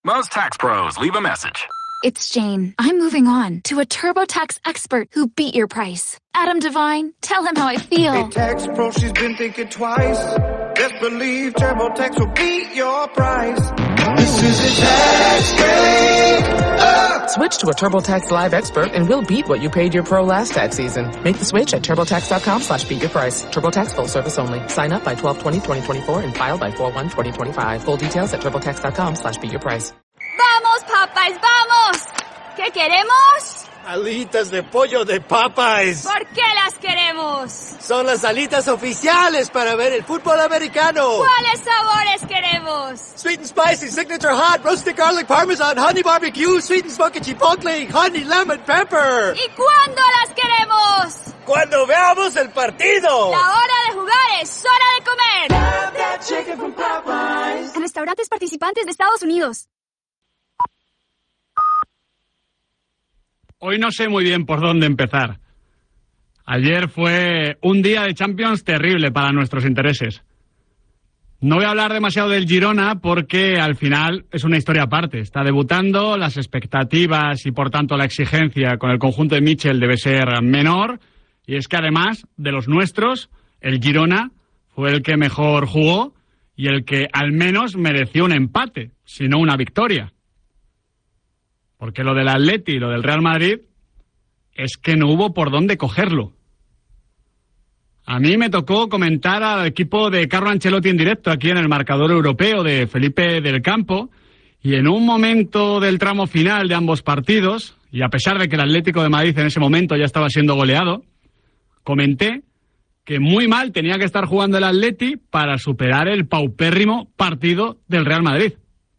Most tax pros leave a message. It's Jane. I'm moving on to a TurboTax expert who beat your price. Adam Devine, tell him how I feel. Hey, tax pro, she's been thinking twice. Best believe TurboTax will beat your price. This is a tax break. Switch to a TurboTax Live expert and we'll beat what you paid your pro last tax season. Make the switch at TurboTax.com/beatyourprice. TurboTax full service only. Sign up by 12/20/2024 and file by 4/1/2025. Full details at TurboTax.com/beatyourprice. ¡Vamos, Popeyes, vamos! ¿Qué queremos? Alitas de pollo de Popeyes. ¿Por qué las queremos? Son las alitas oficiales para ver el fútbol americano. ¿Cuáles sabores queremos? Sweet and spicy, signature hot, roasted garlic parmesan, honey barbecue, sweet and smoky chipotle, honey lemon pepper. ¿Y cuándo las queremos? ¡Cuando veamos el partido! La hora de jugar es hora de comer. Have that chicken from Popeyes. En restaurantes participantes de Estados Unidos. Hoy no sé muy bien por dónde empezar. Ayer fue un día de Champions terrible para nuestros intereses. No voy a hablar demasiado del Girona porque al final es una historia aparte. Está debutando, las expectativas y por tanto la exigencia con el conjunto de Michel debe ser menor. Y es que además de los nuestros, el Girona fue el que mejor jugó y el que al menos mereció un empate, si no una victoria. Porque lo del Atleti y lo del Real Madrid es que no hubo por dónde cogerlo. A mí me tocó comentar al equipo de Carlo Ancelotti en directo aquí en el marcador europeo de Felipe del Campo y en un momento del tramo final de ambos partidos, y a pesar de que el Atlético de Madrid en ese momento ya estaba siendo goleado, comenté que muy mal tenía que estar jugando el Atleti para superar el paupérrimo partido del Real Madrid.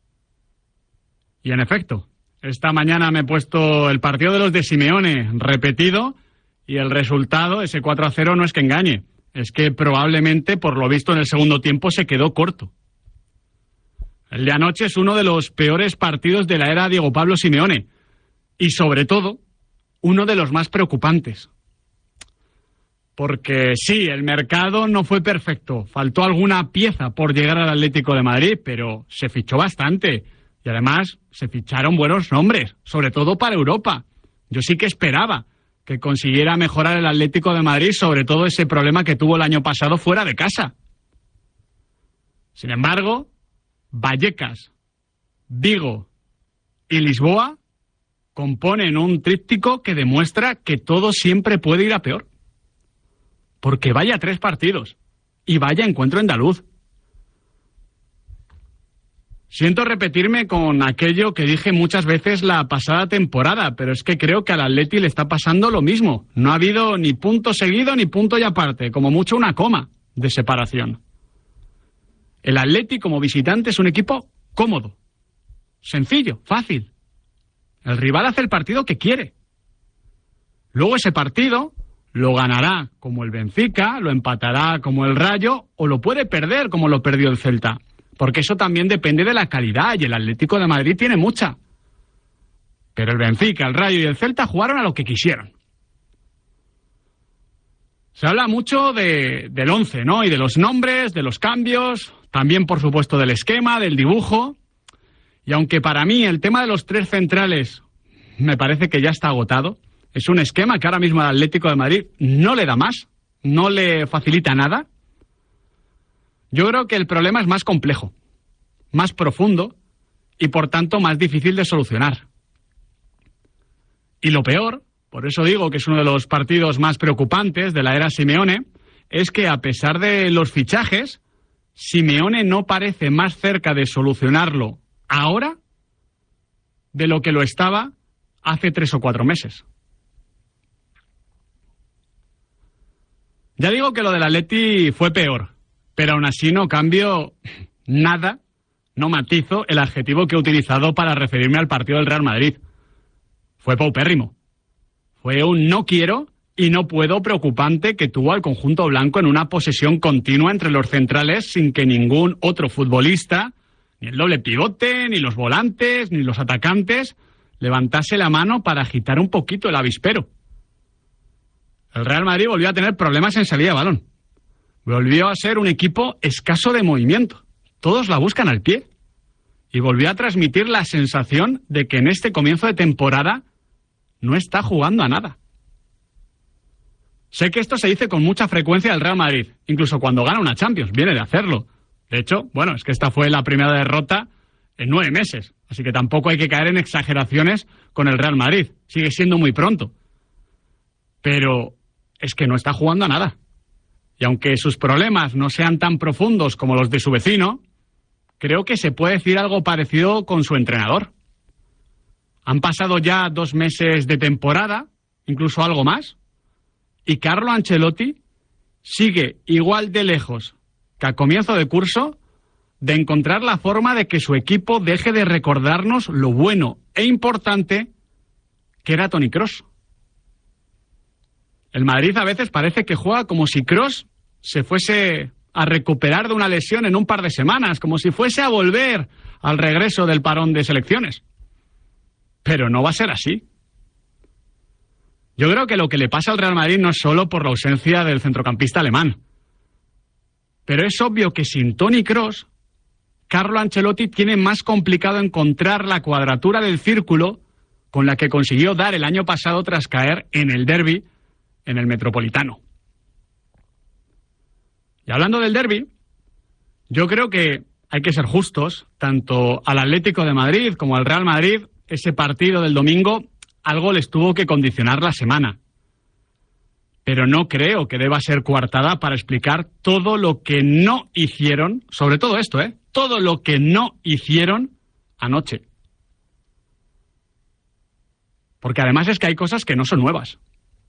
Y en efecto, esta mañana me he puesto el partido de los de Simeone repetido y el resultado, ese 4-0, no es que engañe. Es que probablemente, por lo visto en el segundo tiempo, se quedó corto. El de anoche es uno de los peores partidos de la era Diego Pablo Simeone. Y sobre todo, uno de los más preocupantes. Porque sí, el mercado no fue perfecto. Faltó alguna pieza por llegar al Atlético de Madrid, pero se fichó bastante. Y además se ficharon buenos nombres, sobre todo para Europa. Yo sí que esperaba que consiguiera mejorar el Atlético de Madrid, sobre todo ese problema que tuvo el año pasado fuera de casa. Sin embargo, Vallecas, Vigo y Lisboa componen un tríptico que demuestra que todo siempre puede ir a peor. Porque vaya 3 partidos y vaya encuentro andaluz. Siento repetirme con aquello que dije muchas veces la pasada temporada, pero es que creo que al Atleti le está pasando lo mismo. No ha habido ni punto seguido ni punto y aparte, como mucho una coma de separación. El Atleti como visitante es un equipo cómodo, sencillo, fácil. El rival hace el partido que quiere. Luego ese partido lo ganará como el Benfica, lo empatará como el Rayo o lo puede perder como lo perdió el Celta. Porque eso también depende de la calidad y el Atlético de Madrid tiene mucha. Pero el Benfica, el Rayo y el Celta jugaron a lo que quisieron. Se habla mucho del 11, ¿no? Y de los nombres, de los cambios, también por supuesto del esquema, del dibujo. Y aunque para mí el tema de los 3 centrales me parece que ya está agotado, es un esquema que ahora mismo al Atlético de Madrid no le da más, no le facilita nada. Yo creo que el problema es más complejo, más profundo y por tanto más difícil de solucionar. Y lo peor, por eso digo que es uno de los partidos más preocupantes de la era Simeone, es que a pesar de los fichajes, Simeone no parece más cerca de solucionarlo ahora de lo que lo estaba hace 3 o 4 meses. Ya digo que lo del Atleti fue peor. Pero aún así no cambio nada, no matizo el adjetivo que he utilizado para referirme al partido del Real Madrid. Fue paupérrimo. Fue un no quiero y no puedo preocupante que tuvo al conjunto blanco en una posesión continua entre los centrales sin que ningún otro futbolista, ni el doble pivote, ni los volantes, ni los atacantes, levantase la mano para agitar un poquito el avispero. El Real Madrid volvió a tener problemas en salida de balón. Volvió a ser un equipo escaso de movimiento. Todos la buscan al pie. y volvió a transmitir la sensación de que en este comienzo de temporada no está jugando a nada. Sé que esto se dice con mucha frecuencia del Real Madrid, incluso cuando gana una Champions, viene de hacerlo. De hecho, bueno, es que esta fue la primera derrota en 9 meses, así que tampoco hay que caer en exageraciones con el Real Madrid, sigue siendo muy pronto. Pero es que no está jugando a nada. Y aunque sus problemas no sean tan profundos como los de su vecino, creo que se puede decir algo parecido con su entrenador. Han pasado ya 2 meses de temporada, incluso algo más, y Carlo Ancelotti sigue igual de lejos que a comienzo de curso de encontrar la forma de que su equipo deje de recordarnos lo bueno e importante que era Toni Kroos. El Madrid a veces parece que juega como si Kroos se fuese a recuperar de una lesión en un par de semanas, como si fuese a volver al regreso del parón de selecciones. Pero no va a ser así. Yo creo que lo que le pasa al Real Madrid no es solo por la ausencia del centrocampista alemán. Pero es obvio que sin Toni Kroos, Carlo Ancelotti tiene más complicado encontrar la cuadratura del círculo con la que consiguió dar el año pasado tras caer en el derbi en el Metropolitano. Y hablando del derbi, yo creo que hay que ser justos, tanto al Atlético de Madrid como al Real Madrid. Ese partido del domingo algo les tuvo que condicionar la semana. Pero no creo que deba ser coartada para explicar todo lo que no hicieron, sobre todo esto, todo lo que no hicieron anoche. Porque además es que hay cosas que no son nuevas.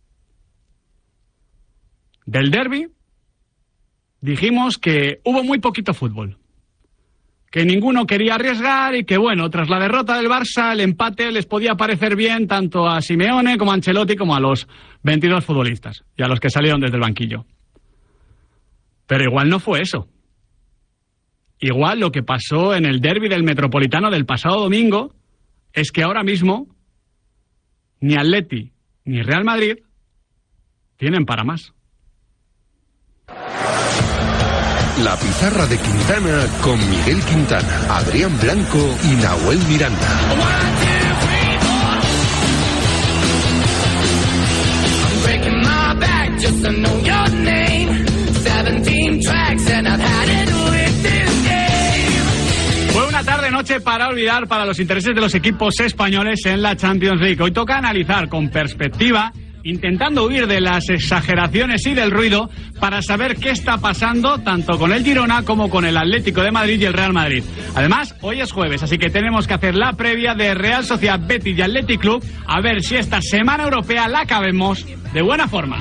Del derbi dijimos que hubo muy poquito fútbol, que ninguno quería arriesgar y que, bueno, tras la derrota del Barça, el empate les podía parecer bien tanto a Simeone como a Ancelotti como a los 22 futbolistas y a los que salieron desde el banquillo. Pero igual no fue eso. Igual lo que pasó en el derbi del Metropolitano del pasado domingo es que ahora mismo ni Atleti ni Real Madrid tienen para más. La pizarra de Quintana con Miguel Quintana, Adrián Blanco y Nahuel Miranda. Fue una tarde-noche para olvidar para los intereses de los equipos españoles en la Champions League. Hoy toca analizar con perspectiva, intentando huir de las exageraciones y del ruido para saber qué está pasando tanto con el Girona como con el Atlético de Madrid y el Real Madrid. Además, hoy es jueves, así que tenemos que hacer la previa de Real Sociedad, Betis y Athletic Club, a ver si esta semana europea la acabemos de buena forma.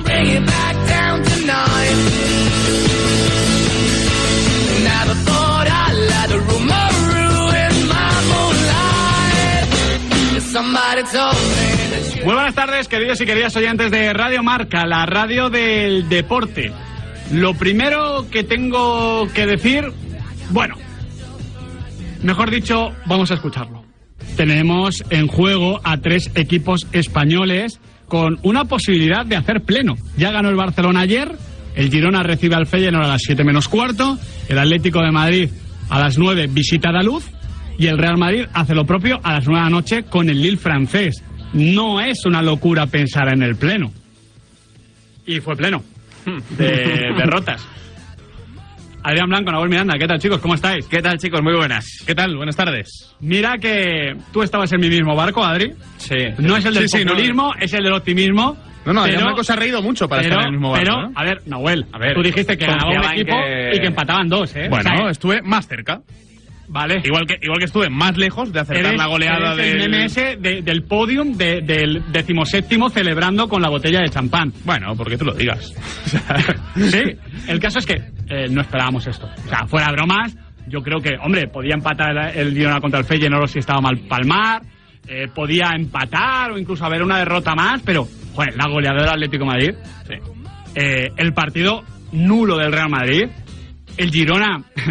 Muy buenas tardes, queridos y queridas oyentes de Radio Marca, la radio del deporte. Lo primero que tengo que decir, bueno, mejor dicho, vamos a escucharlo. Tenemos en juego a 3 equipos españoles con una posibilidad de hacer pleno. Ya ganó el Barcelona ayer, el Girona recibe al Feyenoord a las 7 menos cuarto, el Atlético de Madrid a las 9 visita a Daluz y el Real Madrid hace lo propio a las 9 de la noche con el Lille francés. No es una locura pensar en el pleno. Y fue pleno de derrotas. Adrián Blanco, Nahuel Miranda, ¿qué tal, chicos? ¿Cómo estáis? ¿Qué tal, chicos? Muy buenas. ¿Qué tal? Buenas tardes. Mira que tú estabas en mi mismo barco, Adri. Sí. No es el del populismo, es el del optimismo. No, Adrián Blanco se ha reído mucho para estar en el mismo barco. Pero, ¿no? a ver, Nahuel, tú dijiste que ganaba un equipo y que empataban 2, ¿eh? Bueno, o sea, estuve más cerca. Vale. Igual que estuve más lejos de acertar la goleada del MMS del podium del 17º celebrando con la botella de champán. Bueno, porque tú lo digas. Sí, el caso es que no esperábamos esto. O sea, fuera bromas, yo creo que, hombre, podía empatar el Girona contra el Feyenoord si estaba mal palmar, podía empatar o incluso haber una derrota más, pero, joder, la goleada del Atlético de Madrid, el partido nulo del Real Madrid, el Girona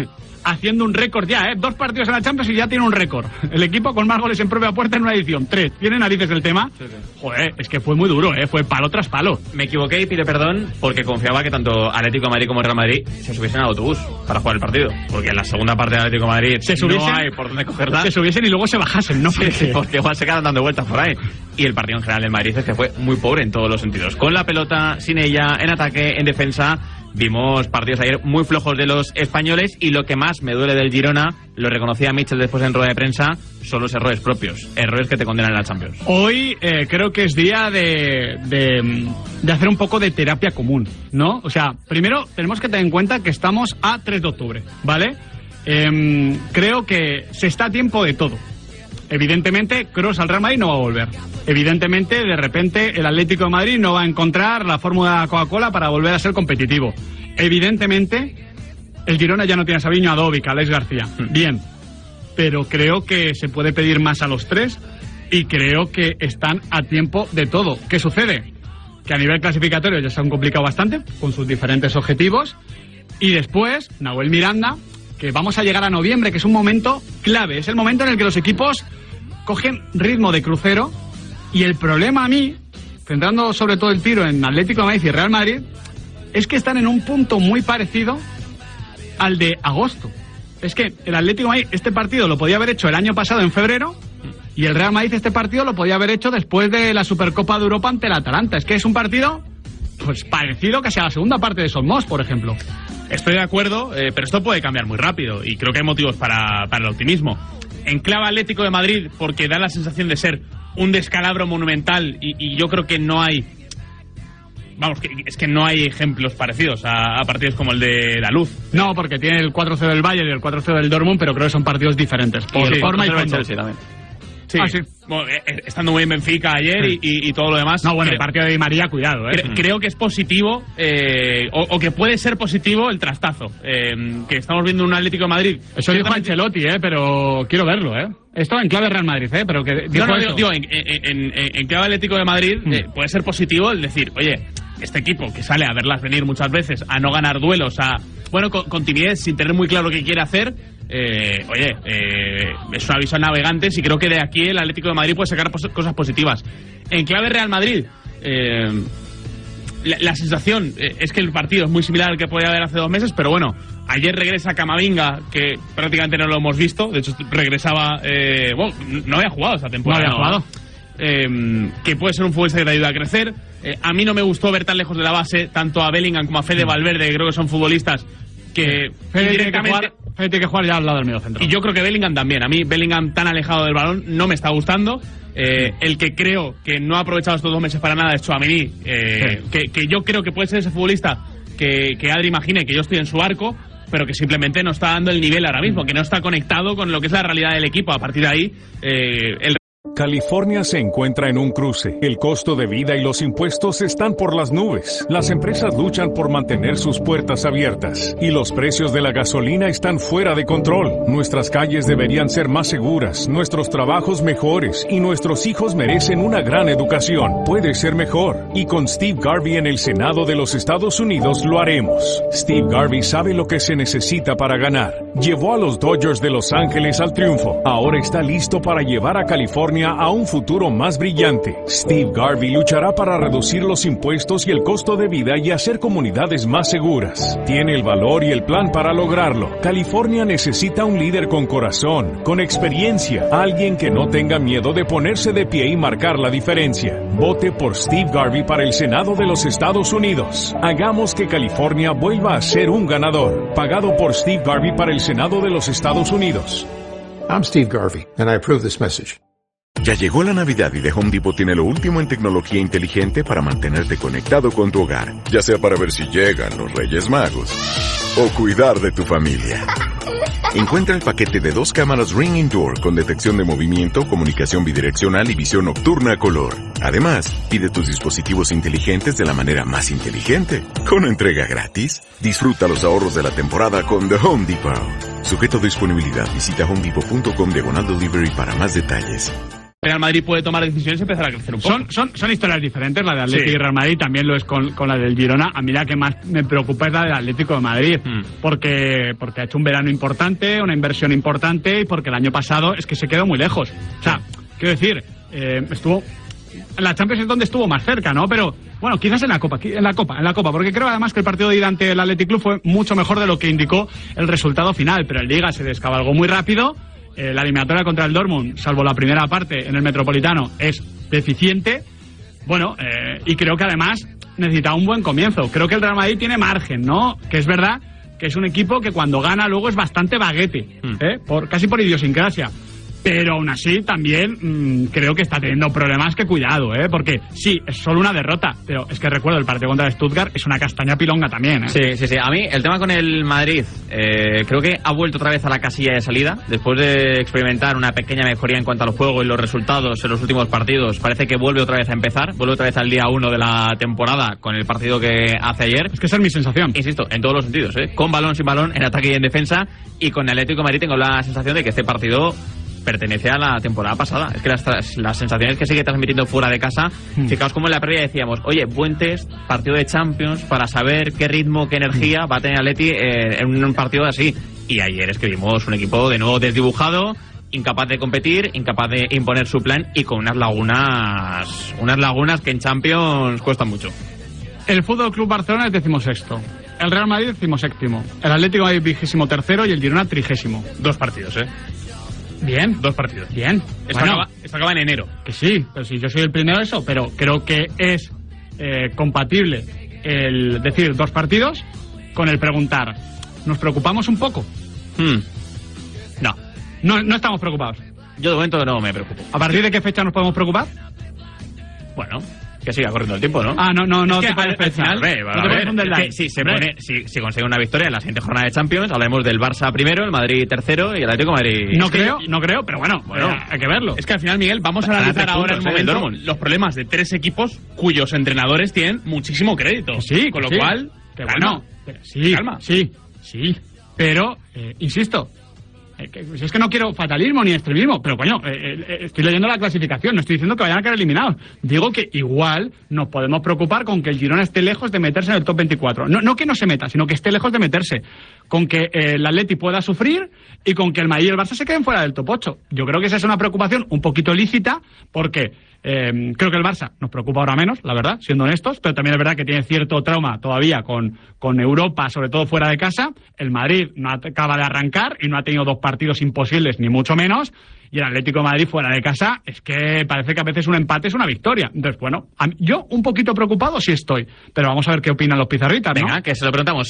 haciendo un récord ya, 2 partidos en la Champions y ya tiene un récord. El equipo con más goles en propia puerta en una edición, 3. ¿Tiene narices el tema? Sí. Joder, es que fue muy duro, fue palo tras palo. Me equivoqué y pido perdón porque confiaba que tanto Atlético de Madrid como Real Madrid se subiesen al autobús para jugar el partido. Porque en la segunda parte de Atlético de Madrid no hay por dónde cogerla. Se subiesen y luego se bajasen, ¿no? Sí, porque igual se quedan dando vueltas por ahí. Y el partido en general del Madrid es que fue muy pobre en todos los sentidos. Con la pelota, sin ella, en ataque, en defensa. Vimos partidos ayer muy flojos de los españoles y lo que más me duele del Girona, lo reconocía Mitchell después en rueda de prensa, son los errores propios, errores que te condenan en la Champions. Hoy creo que es día de hacer un poco de terapia común, ¿no? O sea, primero tenemos que tener en cuenta que estamos a 3 de octubre, ¿vale? Creo que se está a tiempo de todo. Evidentemente, Kroos al Real Madrid no va a volver. Evidentemente, de repente, el Atlético de Madrid no va a encontrar la fórmula Coca-Cola para volver a ser competitivo. Evidentemente, el Girona ya no tiene a Savinho, a Dovic, a Alex García. Bien, pero creo que se puede pedir más a los 3 y creo que están a tiempo de todo. ¿Qué sucede? Que a nivel clasificatorio ya se han complicado bastante con sus diferentes objetivos y después, Nahuel Miranda, que vamos a llegar a noviembre, que es un momento clave, es el momento en el que los equipos cogen ritmo de crucero y el problema a mí, centrando sobre todo el tiro en Atlético de Madrid y Real Madrid, es que están en un punto muy parecido al de agosto. Es que el Atlético de Madrid este partido lo podía haber hecho el año pasado en febrero y el Real Madrid este partido lo podía haber hecho después de la Supercopa de Europa ante el Atalanta. Es que es un partido pues parecido casi a la segunda parte de Somos, por ejemplo. Estoy de acuerdo, pero esto puede cambiar muy rápido y creo que hay motivos para el optimismo. Enclava Atlético de Madrid porque da la sensación de ser un descalabro monumental y yo creo que no hay... Vamos, es que no hay ejemplos parecidos a partidos como el de la Luz. No, porque tiene el 4-0 del Bayern y el 4-0 del Dortmund, pero creo que son partidos diferentes. Por forma y fondo. Sí. Sí. Bueno, estando muy en Benfica ayer y todo lo demás. No, bueno, el partido de Di María, cuidado, Creo que es positivo, o que puede ser positivo el trastazo. Que estamos viendo un Atlético de Madrid. Eso dijo Ancelotti, pero quiero verlo, Esto en clave Real Madrid, pero que dijo digo, en clave Atlético de Madrid puede ser positivo el decir, oye, este equipo que sale a verlas venir muchas veces, a no ganar duelos, con timidez, sin tener muy claro qué quiere hacer. Es un aviso a navegantes y creo que de aquí el Atlético de Madrid puede sacar cosas positivas. En clave Real Madrid, la sensación es que el partido es muy similar al que podía haber hace 2 meses, pero bueno, ayer regresa Camavinga, que prácticamente no lo hemos visto, de hecho regresaba, no había jugado esta temporada. No había jugado. Que puede ser un futbolista que te ayuda a crecer. A mí no me gustó ver tan lejos de la base tanto a Bellingham como a Fede Valverde, que creo que son futbolistas que Fede tiene que jugar ya al lado del medio centro. Y yo creo que Bellingham también. A mí Bellingham tan alejado del balón no me está gustando. El que creo que no ha aprovechado estos 2 meses para nada es Tchouaméni, que yo creo que puede ser ese futbolista que Adri imagine que yo estoy en su arco, pero que simplemente no está dando el nivel ahora mismo, que no está conectado con lo que es la realidad del equipo. A partir de ahí, California se encuentra en un cruce. El costo de vida y los impuestos están por las nubes. Las empresas luchan por mantener sus puertas abiertas. Y los precios de la gasolina están fuera de control. Nuestras calles deberían ser más seguras, nuestros trabajos mejores y nuestros hijos merecen una gran educación. Puede ser mejor. Y con Steve Garvey en el Senado de los Estados Unidos lo haremos. Steve Garvey sabe lo que se necesita para ganar. Llevó a los Dodgers de Los Ángeles al triunfo. Ahora está listo para llevar a California a un futuro más brillante. Steve Garvey luchará para reducir los impuestos y el costo de vida y hacer comunidades más seguras. Tiene el valor y el plan para lograrlo. California necesita un líder con corazón, con experiencia, alguien que no tenga miedo de ponerse de pie y marcar la diferencia. Vote por Steve Garvey para el Senado de los Estados Unidos. Hagamos que California vuelva a ser un ganador. Pagado por Steve Garvey para el Senado de los Estados Unidos. I'm Steve Garvey, and I approve this message. Ya llegó la Navidad y The Home Depot tiene lo último en tecnología inteligente para mantenerte conectado con tu hogar, ya sea para ver si llegan los Reyes Magos o cuidar de tu familia. Encuentra el paquete de 2 cámaras Ring Indoor con detección de movimiento, comunicación bidireccional y visión nocturna a color. Además, pide tus dispositivos inteligentes de la manera más inteligente, con entrega gratis. Disfruta los ahorros de la temporada con The Home Depot. Sujeto a disponibilidad, visita homedepot.com/delivery para más detalles. Real Madrid puede tomar decisiones y empezar a crecer un poco. Son historias diferentes, la de Atlético Sí. y Real Madrid, también lo es con la del Girona. A mí la que más me preocupa es la del Atlético de Madrid, porque ha hecho un verano importante, una inversión importante, y porque el año pasado es que se quedó muy lejos. O sea, quiero decir, estuvo... En la Champions es donde estuvo más cerca, ¿no? Pero, bueno, quizás en la Copa, porque creo además que el partido de ida ante el Athletic Club fue mucho mejor de lo que indicó el resultado final, pero en Liga se descabalgó muy rápido. La eliminatoria contra el Dortmund, salvo la primera parte en el Metropolitano, es deficiente. Bueno, y creo que además necesita un buen comienzo. Creo que el Real Madrid tiene margen, ¿no? Que es verdad que es un equipo que cuando gana luego es bastante baguete, casi por idiosincrasia. Pero aún así también creo que está teniendo problemas, que cuidado, porque sí, es solo una derrota, pero es que recuerdo el partido contra el Stuttgart, es una castaña pilonga también, Sí. A mí el tema con el Madrid, creo que ha vuelto otra vez a la casilla de salida, después de experimentar una pequeña mejoría en cuanto al juego y los resultados en los últimos partidos. Parece que vuelve otra vez a empezar, vuelve otra vez al día 1 de la temporada con el partido que hace ayer. Es que esa es mi sensación. Insisto, en todos los sentidos, con balón, sin balón, en ataque y en defensa, y con el Atlético de Madrid tengo la sensación de que este partido pertenece a la temporada pasada. Es que las sensaciones que sigue transmitiendo fuera de casa, fijaos como en la previa decíamos, oye, buen test, partido de Champions, para saber qué ritmo, qué energía va a tener Atleti en un partido así. Y ayer es que vimos un equipo de nuevo desdibujado, incapaz de competir, incapaz de imponer su plan, y con unas lagunas que en Champions cuestan mucho. El Fútbol Club Barcelona es 16º, el Real Madrid 17º, el Atlético de Madrid 23º y el Girona 30º. 2 partidos, Bien. 2 partidos. Bien. Esto acaba en enero. Que sí, pero si yo soy el primero de eso, pero creo que es compatible el decir 2 partidos con el preguntar, ¿nos preocupamos un poco? No estamos preocupados. Yo de momento no me preocupo. ¿A partir de qué fecha nos podemos preocupar? Bueno, que siga corriendo el tiempo, ¿no? No es te puedes pensar. Si consigue una victoria en la siguiente jornada de Champions, hablaremos del Barça primero, el Madrid tercero y el Atlético de Madrid. No creo, pero bueno, hay que verlo. Es que al final, Miguel, vamos a analizar ahora en el momento los problemas de 3 equipos cuyos entrenadores tienen muchísimo crédito. Sí, con lo cual, calma. Calma. Sí, pero insisto, es que no quiero fatalismo ni extremismo, pero coño, estoy leyendo la clasificación, no estoy diciendo que vayan a quedar eliminados. Digo que igual nos podemos preocupar con que el Girona esté lejos de meterse en el top 24. No que no se meta, sino que esté lejos de meterse. Con que el Atleti pueda sufrir y con que el Madrid y el Barça se queden fuera del top 8. Yo creo que esa es una preocupación un poquito lícita, porque creo que el Barça nos preocupa ahora menos, la verdad, siendo honestos, pero también es verdad que tiene cierto trauma todavía con Europa, sobre todo fuera de casa. El Madrid no acaba de arrancar y no ha tenido 2 partidos imposibles, ni mucho menos. Y el Atlético de Madrid fuera de casa, es que parece que a veces un empate es una victoria. Entonces, bueno, yo un poquito preocupado sí estoy, pero vamos a ver qué opinan los pizarritas, ¿no? Venga, que se lo preguntamos.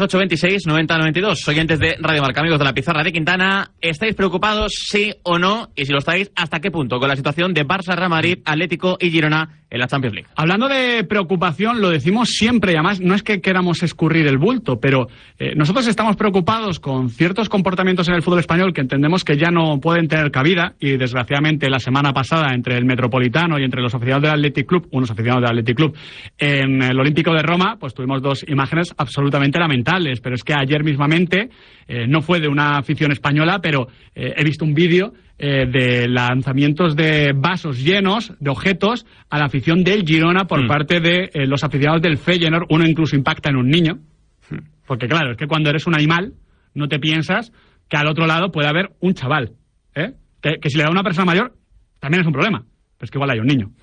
628269092, oyentes de Radio Marca, amigos de la Pizarra de Quintana. ¿Estáis preocupados, sí o no? Y si lo estáis, ¿hasta qué punto? Con la situación de Barça, Real Madrid, Atlético y Girona en la Champions League. Hablando de preocupación, lo decimos siempre, y además no es que queramos escurrir el bulto, pero nosotros estamos preocupados con ciertos comportamientos en el fútbol español que entendemos que ya no pueden tener cabida, y desgraciadamente la semana pasada entre el Metropolitano y entre los aficionados del Athletic Club, unos aficionados del Athletic Club, en el Olímpico de Roma, pues tuvimos 2 imágenes absolutamente lamentables. Pero es que ayer mismamente, no fue de una afición española, pero he visto un vídeo de lanzamientos de vasos llenos de objetos a la afición del Girona por parte de los aficionados del Feyenoord. Uno incluso impacta en un niño, porque claro, es que cuando eres un animal no te piensas que al otro lado puede haber un chaval, que si le da a una persona mayor también es un problema, pero es que igual hay un niño.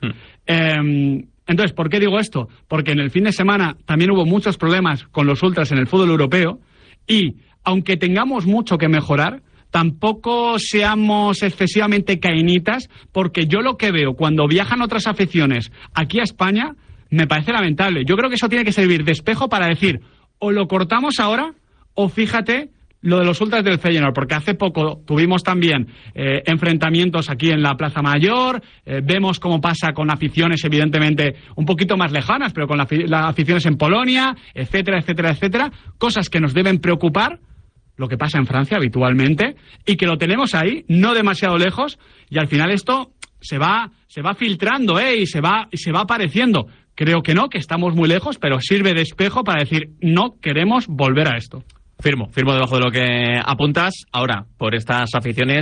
Entonces, ¿por qué digo esto? Porque en el fin de semana también hubo muchos problemas con los ultras en el fútbol europeo, y aunque tengamos mucho que mejorar, tampoco seamos excesivamente cainitas, porque yo lo que veo cuando viajan otras aficiones aquí a España me parece lamentable. Yo creo que eso tiene que servir de espejo para decir, o lo cortamos ahora, o fíjate lo de los ultras del Feyenoord, porque hace poco tuvimos también enfrentamientos aquí en la Plaza Mayor, vemos cómo pasa con aficiones evidentemente un poquito más lejanas, pero con las aficiones en Polonia, etcétera, etcétera, etcétera, cosas que nos deben preocupar, lo que pasa en Francia habitualmente, y que lo tenemos ahí, no demasiado lejos, y al final esto se va filtrando, y se va apareciendo. Creo que no, que estamos muy lejos, pero sirve de espejo para decir, no queremos volver a esto. Firmo debajo de lo que apuntas. Ahora, por estas aficiones,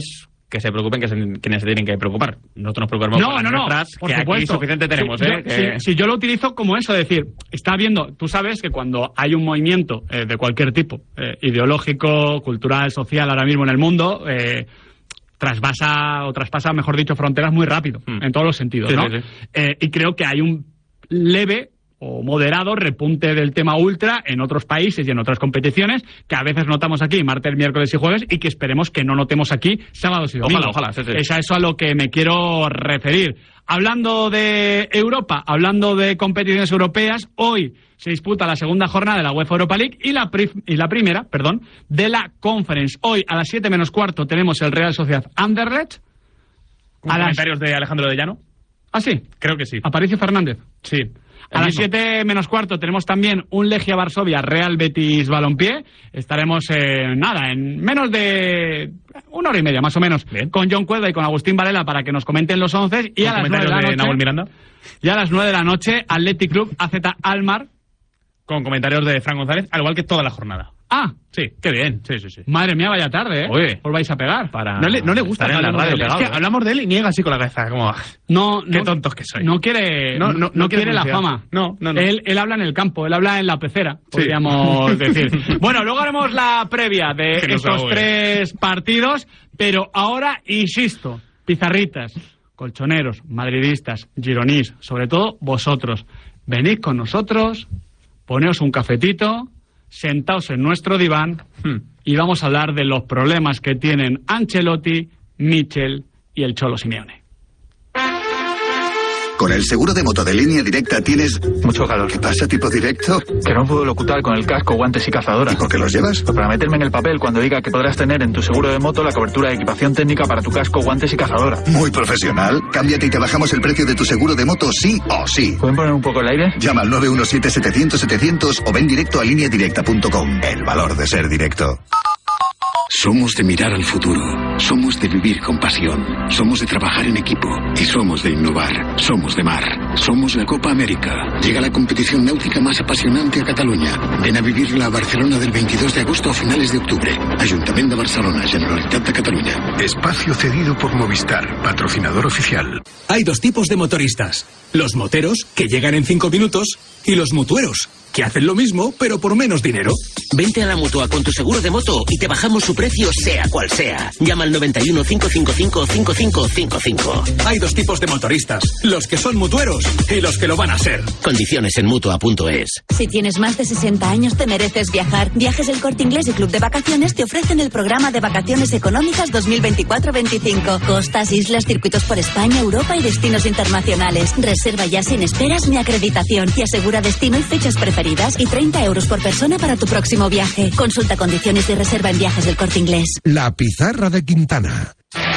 que se preocupen quienes se tienen que preocupar. Nosotros nos preocupamos por las nuestras, por que supuesto. aquí suficiente tenemos. Si yo lo utilizo como eso, es decir, está viendo, tú sabes que cuando hay un movimiento de cualquier tipo, ideológico, cultural, social, ahora mismo en el mundo, traspasa, mejor dicho, fronteras muy rápido, en todos los sentidos, sí, ¿no? Sí. Y creo que hay un leve o moderado repunte del tema ultra en otros países y en otras competiciones que a veces notamos aquí martes, miércoles y jueves y que esperemos que no notemos aquí sábados y domingos. Ojalá. Sí. Es a eso a lo que me quiero referir. Hablando de Europa, hablando de competiciones europeas, hoy se disputa la segunda jornada de la UEFA Europa League y la primera de la Conference. Hoy a las 7 menos cuarto tenemos el Real Sociedad Anderlecht. ¿Comentarios de Alejandro de Llano? ¿Ah, sí? Creo que sí. Aparicio Fernández. Sí. A las 7 menos cuarto tenemos también un Legia Varsovia Real Betis Balompié. Estaremos, en menos de una hora y media, más o menos, con John Cuelva y con Agustín Varela para que nos comenten los 11. Y a las 9 de la noche, Nahuel Miranda. Y a las 9 de la noche, Athletic Club AZ Almar. Con comentarios de Fran González, al igual que toda la jornada. Ah, sí, qué bien. Sí. Madre mía, vaya tarde, ¿eh? Oye. Os vais a pegar. No le gusta estar en la radio es que hablamos de él y niega así con la cabeza. Como, qué tontos que soy. No quiere la fama. No. Él habla en el campo, él habla en la pecera, podríamos decir. Bueno, luego haremos la previa de estos 3 partidos, pero ahora, insisto, pizarritas, colchoneros, madridistas, gironís, sobre todo vosotros, venid con nosotros, poneos un cafetito, sentaos en nuestro diván y vamos a hablar de los problemas que tienen Ancelotti, Michel y el Cholo Simeone. Con el seguro de moto de Línea Directa tienes... mucho calor. ¿Qué pasa, tipo directo? Que no puedo locutar con el casco, guantes y cazadora. ¿Y por qué los llevas? Pues para meterme en el papel cuando diga que podrás tener en tu seguro de moto la cobertura de equipación técnica para tu casco, guantes y cazadora. Muy profesional. Cámbiate y te bajamos el precio de tu seguro de moto sí o sí. ¿Pueden poner un poco el aire? Llama al 917-700-700 o ven directo a lineadirecta.com. El valor de ser directo. Somos de mirar al futuro, somos de vivir con pasión, somos de trabajar en equipo y somos de innovar, somos de mar, somos la Copa América. Llega la competición náutica más apasionante a Cataluña. Ven a vivirla a Barcelona del 22 de agosto a finales de octubre. Ayuntamiento de Barcelona, Generalitat de Cataluña. Espacio cedido por Movistar, patrocinador oficial. Hay 2 tipos de motoristas. Los moteros, que llegan en 5 minutos, y los mutueros, que hacen lo mismo, pero por menos dinero. Vente a la Mutua con tu seguro de moto y te bajamos su precio sea cual sea. Llama al 91 555 5555. Hay 2 tipos de motoristas, los que son mutueros y los que lo van a ser. Condiciones en Mutua.es. Si tienes más de 60 años te mereces viajar. Viajes El Corte Inglés y Club de Vacaciones te ofrecen el programa de vacaciones económicas 2024-25. Costas, islas, circuitos por España, Europa y destinos internacionales. Reserva ya sin esperas ni acreditación y asegura destino y fechas preferidas y 30 euros por persona para tu próximo viaje. Consulta condiciones de reserva en Viajes del Corte Inglés. La pizarra de Quintana.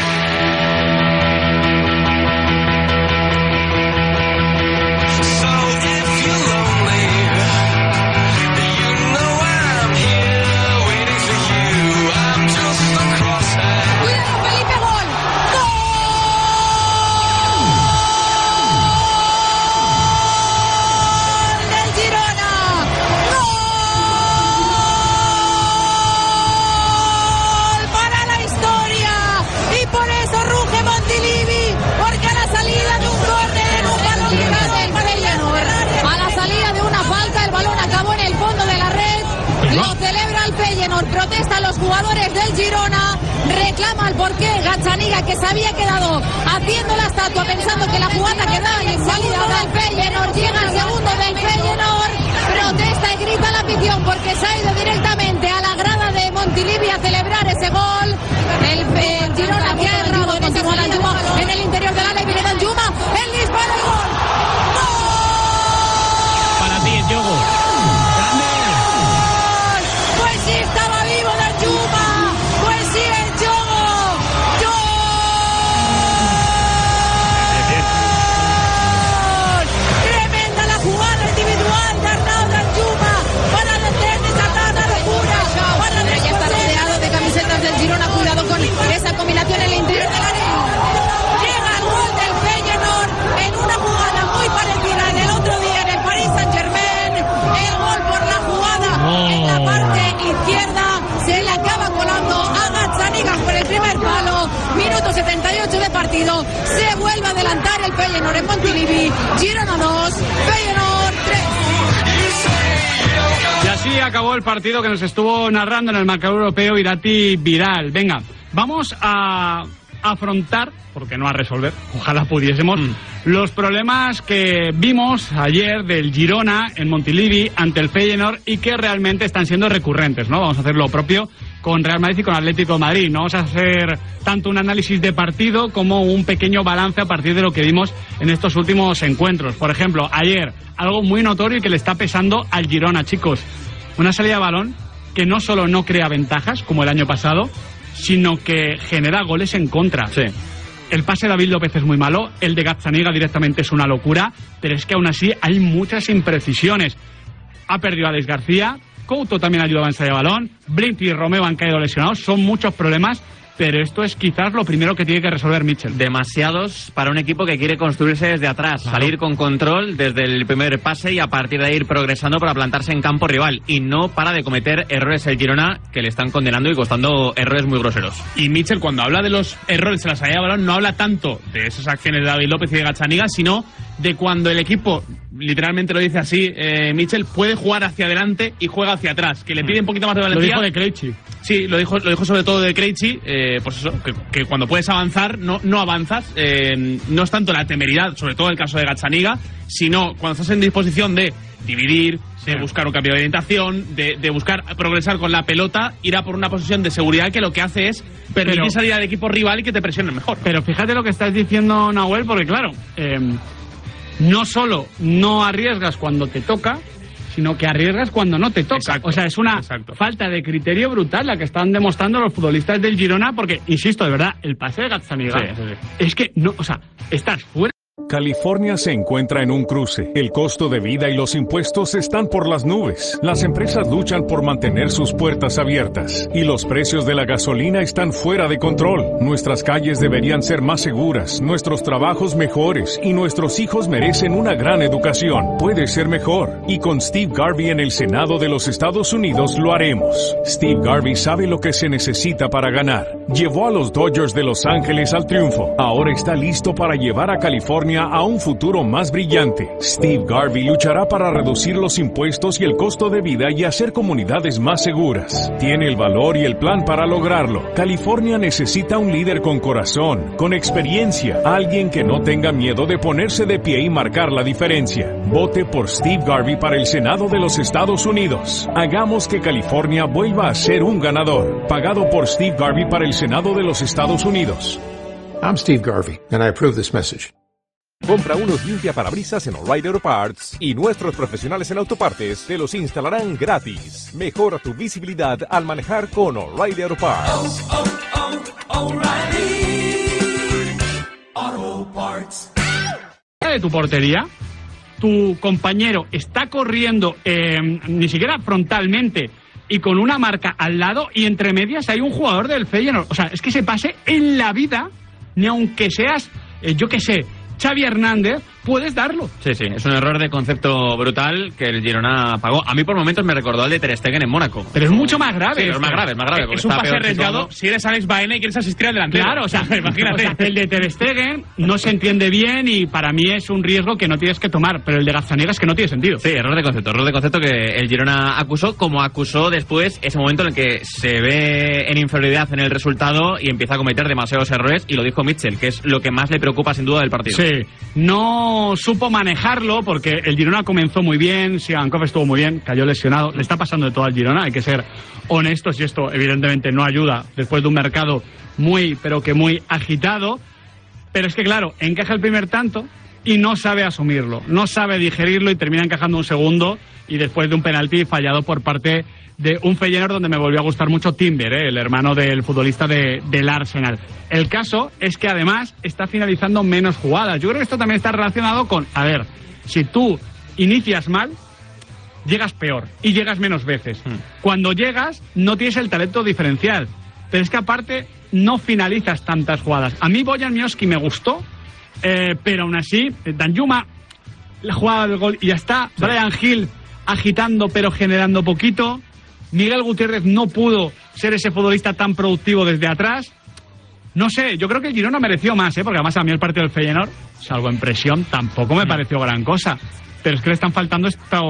Protestan los jugadores del Girona, reclama el porqué Gazzaniga, que se había quedado haciendo la estatua pensando que la jugada quedaba en salida del Feyenoord, llega el segundo del Feyenoord, protesta y grita la afición porque se ha ido directamente a la grada de Montilivi a celebrar ese gol. El Girona que ha errado, continúa la Juma en el interior del área y viene Danjuma, el disparo y gol. Para ti, el yogo. Pues sí, estaba vivo Danjuma. Pues sí, el yogo. Tremenda la jugada individual de Arnau Danjuma para detener esa tanda de cura. Ya está rodeado de camisetas del Girona partido. Se vuelve a adelantar el Feyenoord en Montilivi. Girona 2, Feyenoord 3. Y así acabó el partido que nos estuvo narrando en el marcador europeo Irati Vidal. Venga, vamos a afrontar, porque no a resolver, ojalá pudiésemos, los problemas que vimos ayer del Girona en Montilivi ante el Feyenoord y que realmente están siendo recurrentes, ¿no? Vamos a hacer lo propio con Real Madrid y con Atlético de Madrid. No vamos a hacer tanto un análisis de partido como un pequeño balance a partir de lo que vimos en estos últimos encuentros. Por ejemplo, ayer, algo muy notorio y que le está pesando al Girona, chicos. Una salida de balón que no solo no crea ventajas, como el año pasado, sino que genera goles en contra. Sí. El pase de David López es muy malo, el de Gazzaniga directamente es una locura, pero es que aún así hay muchas imprecisiones. Ha perdido a Alex García, Couto también ayudaba en salida de balón, Blind y Romeo han caído lesionados, son muchos problemas, pero esto es quizás lo primero que tiene que resolver Mitchell. Demasiados para un equipo que quiere construirse desde atrás, claro. Salir con control desde el primer pase y a partir de ahí ir progresando para plantarse en campo rival. Y no para de cometer errores el Girona, que le están condenando y costando errores muy groseros. Y Mitchell, cuando habla de los errores en la salida de balón, no habla tanto de esas acciones de David López y de Gazzaniga, sino de cuando el equipo, literalmente lo dice así, Mitchell, puede jugar hacia adelante y juega hacia atrás, que le pide un poquito más de valentía. Lo dijo de Krejci. Sí, lo dijo sobre todo de Krejci, pues eso, que cuando puedes avanzar, no avanzas, no es tanto la temeridad, sobre todo el caso de Gazzaniga, sino cuando estás en disposición de dividir, de buscar un cambio de orientación, de buscar progresar con la pelota, ir a por una posición de seguridad que lo que hace es permitir salir al equipo rival y que te presionen mejor. Pero fíjate lo que estás diciendo, Nahuel, porque claro, no solo no arriesgas cuando te toca, sino que arriesgas cuando no te toca. Exacto, o sea, es una falta de criterio brutal la que están demostrando los futbolistas del Girona, porque, insisto, de verdad, el pase de Gazzaniga es que no, o sea, estás fuera. California se encuentra en un cruce. El costo de vida y los impuestos están por las nubes. Las empresas luchan por mantener sus puertas abiertas. Y los precios de la gasolina están fuera de control. Nuestras calles deberían ser más seguras, nuestros trabajos mejores y nuestros hijos merecen una gran educación. Puede ser mejor. Y con Steve Garvey en el Senado de los Estados Unidos lo haremos. Steve Garvey sabe lo que se necesita para ganar. Llevó a los Dodgers de Los Ángeles al triunfo. Ahora está listo para llevar a California a un futuro más brillante. Steve Garvey luchará para reducir los impuestos y el costo de vida y hacer comunidades más seguras. Tiene el valor y el plan para lograrlo. California necesita un líder con corazón, con experiencia, alguien que no tenga miedo de ponerse de pie y marcar la diferencia. Vote por Steve Garvey para el Senado de los Estados Unidos. Hagamos que California vuelva a ser un ganador. Pagado por Steve Garvey para el Senado de los Estados Unidos. I'm Steve Garvey, and I approve this message. Compra unos limpiaparabrisas en O'Reilly Auto Parts y nuestros profesionales en autopartes te los instalarán gratis. Mejora tu visibilidad al manejar con O'Reilly Auto Parts. O'Reilly Auto Parts. De tu portería, tu compañero está corriendo ni siquiera frontalmente y con una marca al lado y entre medias hay un jugador del Feyenoord. O sea, es que ese pase en la vida, ni aunque seas, yo qué sé, Xavi Hernández, puedes darlo. Sí, sí, es un error de concepto brutal que el Girona pagó. A mí por momentos me recordó al de Ter Stegen en Mónaco. Pero es mucho más grave. Sí, es más grave. Es un pase arriesgado si eres Alex Baena y quieres asistir al delantero. Claro, o sea, imagínate. O sea, el de Ter Stegen no se entiende bien y para mí es un riesgo que no tienes que tomar, pero el de Gazzaniga es que no tiene sentido. Sí, error de concepto que el Girona acusó, como acusó después ese momento en el que se ve en inferioridad en el resultado y empieza a cometer demasiados errores, y lo dijo Mitchell, que es lo que más le preocupa sin duda del partido. Sí, no supo manejarlo porque el Girona comenzó muy bien, Sigankov estuvo muy bien, cayó lesionado, le está pasando de todo al Girona, hay que ser honestos, y esto evidentemente no ayuda después de un mercado muy, pero que muy agitado, pero es que claro, encaja el primer tanto y no sabe asumirlo, no sabe digerirlo y termina encajando un segundo, y después de un penalti fallado por parte de un Feyenoord donde me volvió a gustar mucho Timber, el hermano del futbolista del Arsenal. El caso es que además está finalizando menos jugadas. Yo creo que esto también está relacionado con, a ver, si tú inicias mal, llegas peor y llegas menos veces. Cuando llegas no tienes el talento diferencial, pero es que aparte no finalizas tantas jugadas. A mí Bojan Miovski me gustó, pero aún así, Danjuma, la jugada del gol y ya está. Sí. Brian Hill agitando pero generando poquito. Miguel Gutiérrez no pudo ser ese futbolista tan productivo desde atrás. No sé, yo creo que el Girona mereció más, porque además a mí el partido del Feyenoord, salvo en presión, tampoco me pareció gran cosa. Pero es que le están faltando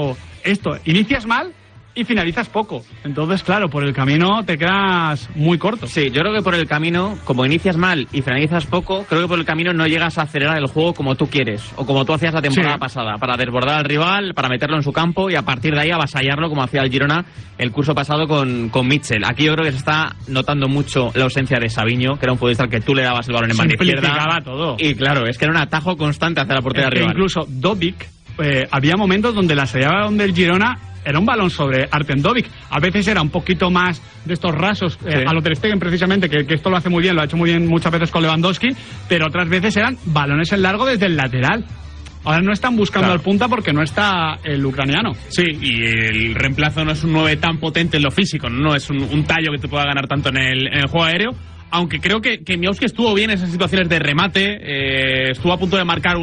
esto. Inicias mal y finalizas poco. Entonces, claro, por el camino te quedas muy corto. Sí, yo creo que por el camino, como inicias mal y finalizas poco, creo que por el camino no llegas a acelerar el juego como tú quieres, o como tú hacías la temporada pasada, para desbordar al rival, para meterlo en su campo y a partir de ahí avasallarlo como hacía el Girona el curso pasado con Mitchell. Aquí yo creo que se está notando mucho la ausencia de Savinho, que era un futbolista al que tú le dabas el balón en banda izquierda. Todo. Y claro, es que era un atajo constante hacia la portería rival. Incluso Dobic, había momentos donde la salida de balón del Girona era un balón sobre Artem Dobic. A veces era un poquito más de estos rasos a lo Ter Stegen, precisamente, que esto lo hace muy bien, lo ha hecho muy bien muchas veces con Lewandowski, pero otras veces eran balones en largo desde el lateral. Ahora no están buscando al punta porque no está el ucraniano. Sí, y el reemplazo no es un 9 tan potente en lo físico, no es un tallo que te pueda ganar tanto en el juego aéreo. Aunque creo que Miovski estuvo bien en esas situaciones de remate, estuvo a punto de marcar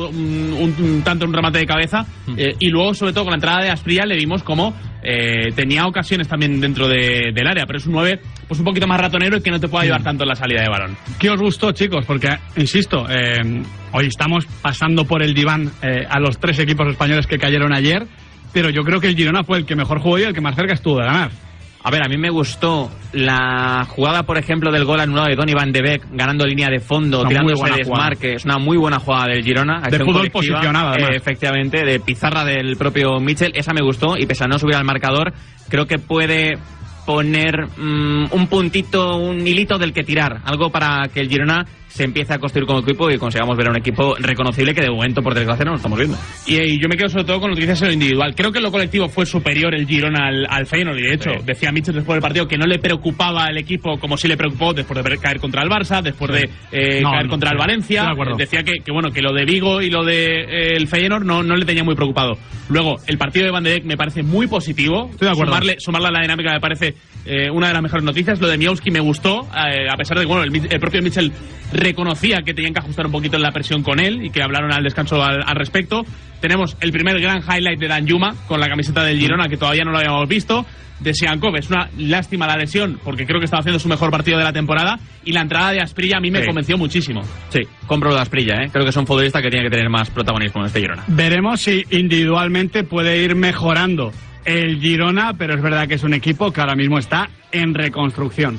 un tanto un remate de cabeza, y luego, sobre todo, con la entrada de Asprilla le vimos como tenía ocasiones también dentro del área, pero es un 9 pues un poquito más ratonero y que no te puede ayudar tanto en la salida de balón. ¿Qué os gustó, chicos? Porque, insisto, hoy estamos pasando por el diván a los 3 equipos españoles que cayeron ayer, pero yo creo que el Girona fue el que mejor jugó y el que más cerca estuvo de ganar. A ver, a mí me gustó la jugada, por ejemplo, del gol anulado de Donny van de Beek, ganando línea de fondo, tirándose de desmarque. Es una muy buena jugada del Girona. De fútbol posicionado, además. Efectivamente, de pizarra del propio Mitchell. Esa me gustó y pese a no subir al marcador, creo que puede poner un puntito, un hilito del que tirar. Algo para que el Girona se empiece a construir como equipo y consigamos ver a un equipo reconocible que de momento, por desgracia, no lo estamos viendo. Y yo me quedo sobre todo con lo que dices en lo individual. Creo que en lo colectivo fue superior el Girona al Feyenoord, y de hecho decía Mitchell después del partido que no le preocupaba el equipo como sí le preocupó después de caer contra el Barça, después de caer contra el Valencia. Decía que bueno, que lo de Vigo y lo de el Feyenoord no le tenía muy preocupado. Luego, el partido de Van de Beek me parece muy positivo. Estoy de acuerdo. Sumarle a la dinámica me parece una de las mejores noticias. Lo de Miovski me gustó, a pesar de que bueno, el propio Mitchell reconocía que tenían que ajustar un poquito en la presión con él y que hablaron al descanso al respecto. Tenemos el primer gran highlight de Danjuma con la camiseta del Girona, que todavía no lo habíamos visto. De Siankov, es una lástima la lesión porque creo que estaba haciendo su mejor partido de la temporada, y la entrada de Asprilla a mí me convenció muchísimo. Sí, compro lo de Asprilla, creo que es un futbolista que tiene que tener más protagonismo en este Girona. Veremos si individualmente puede ir mejorando el Girona, pero es verdad que es un equipo que ahora mismo está en reconstrucción.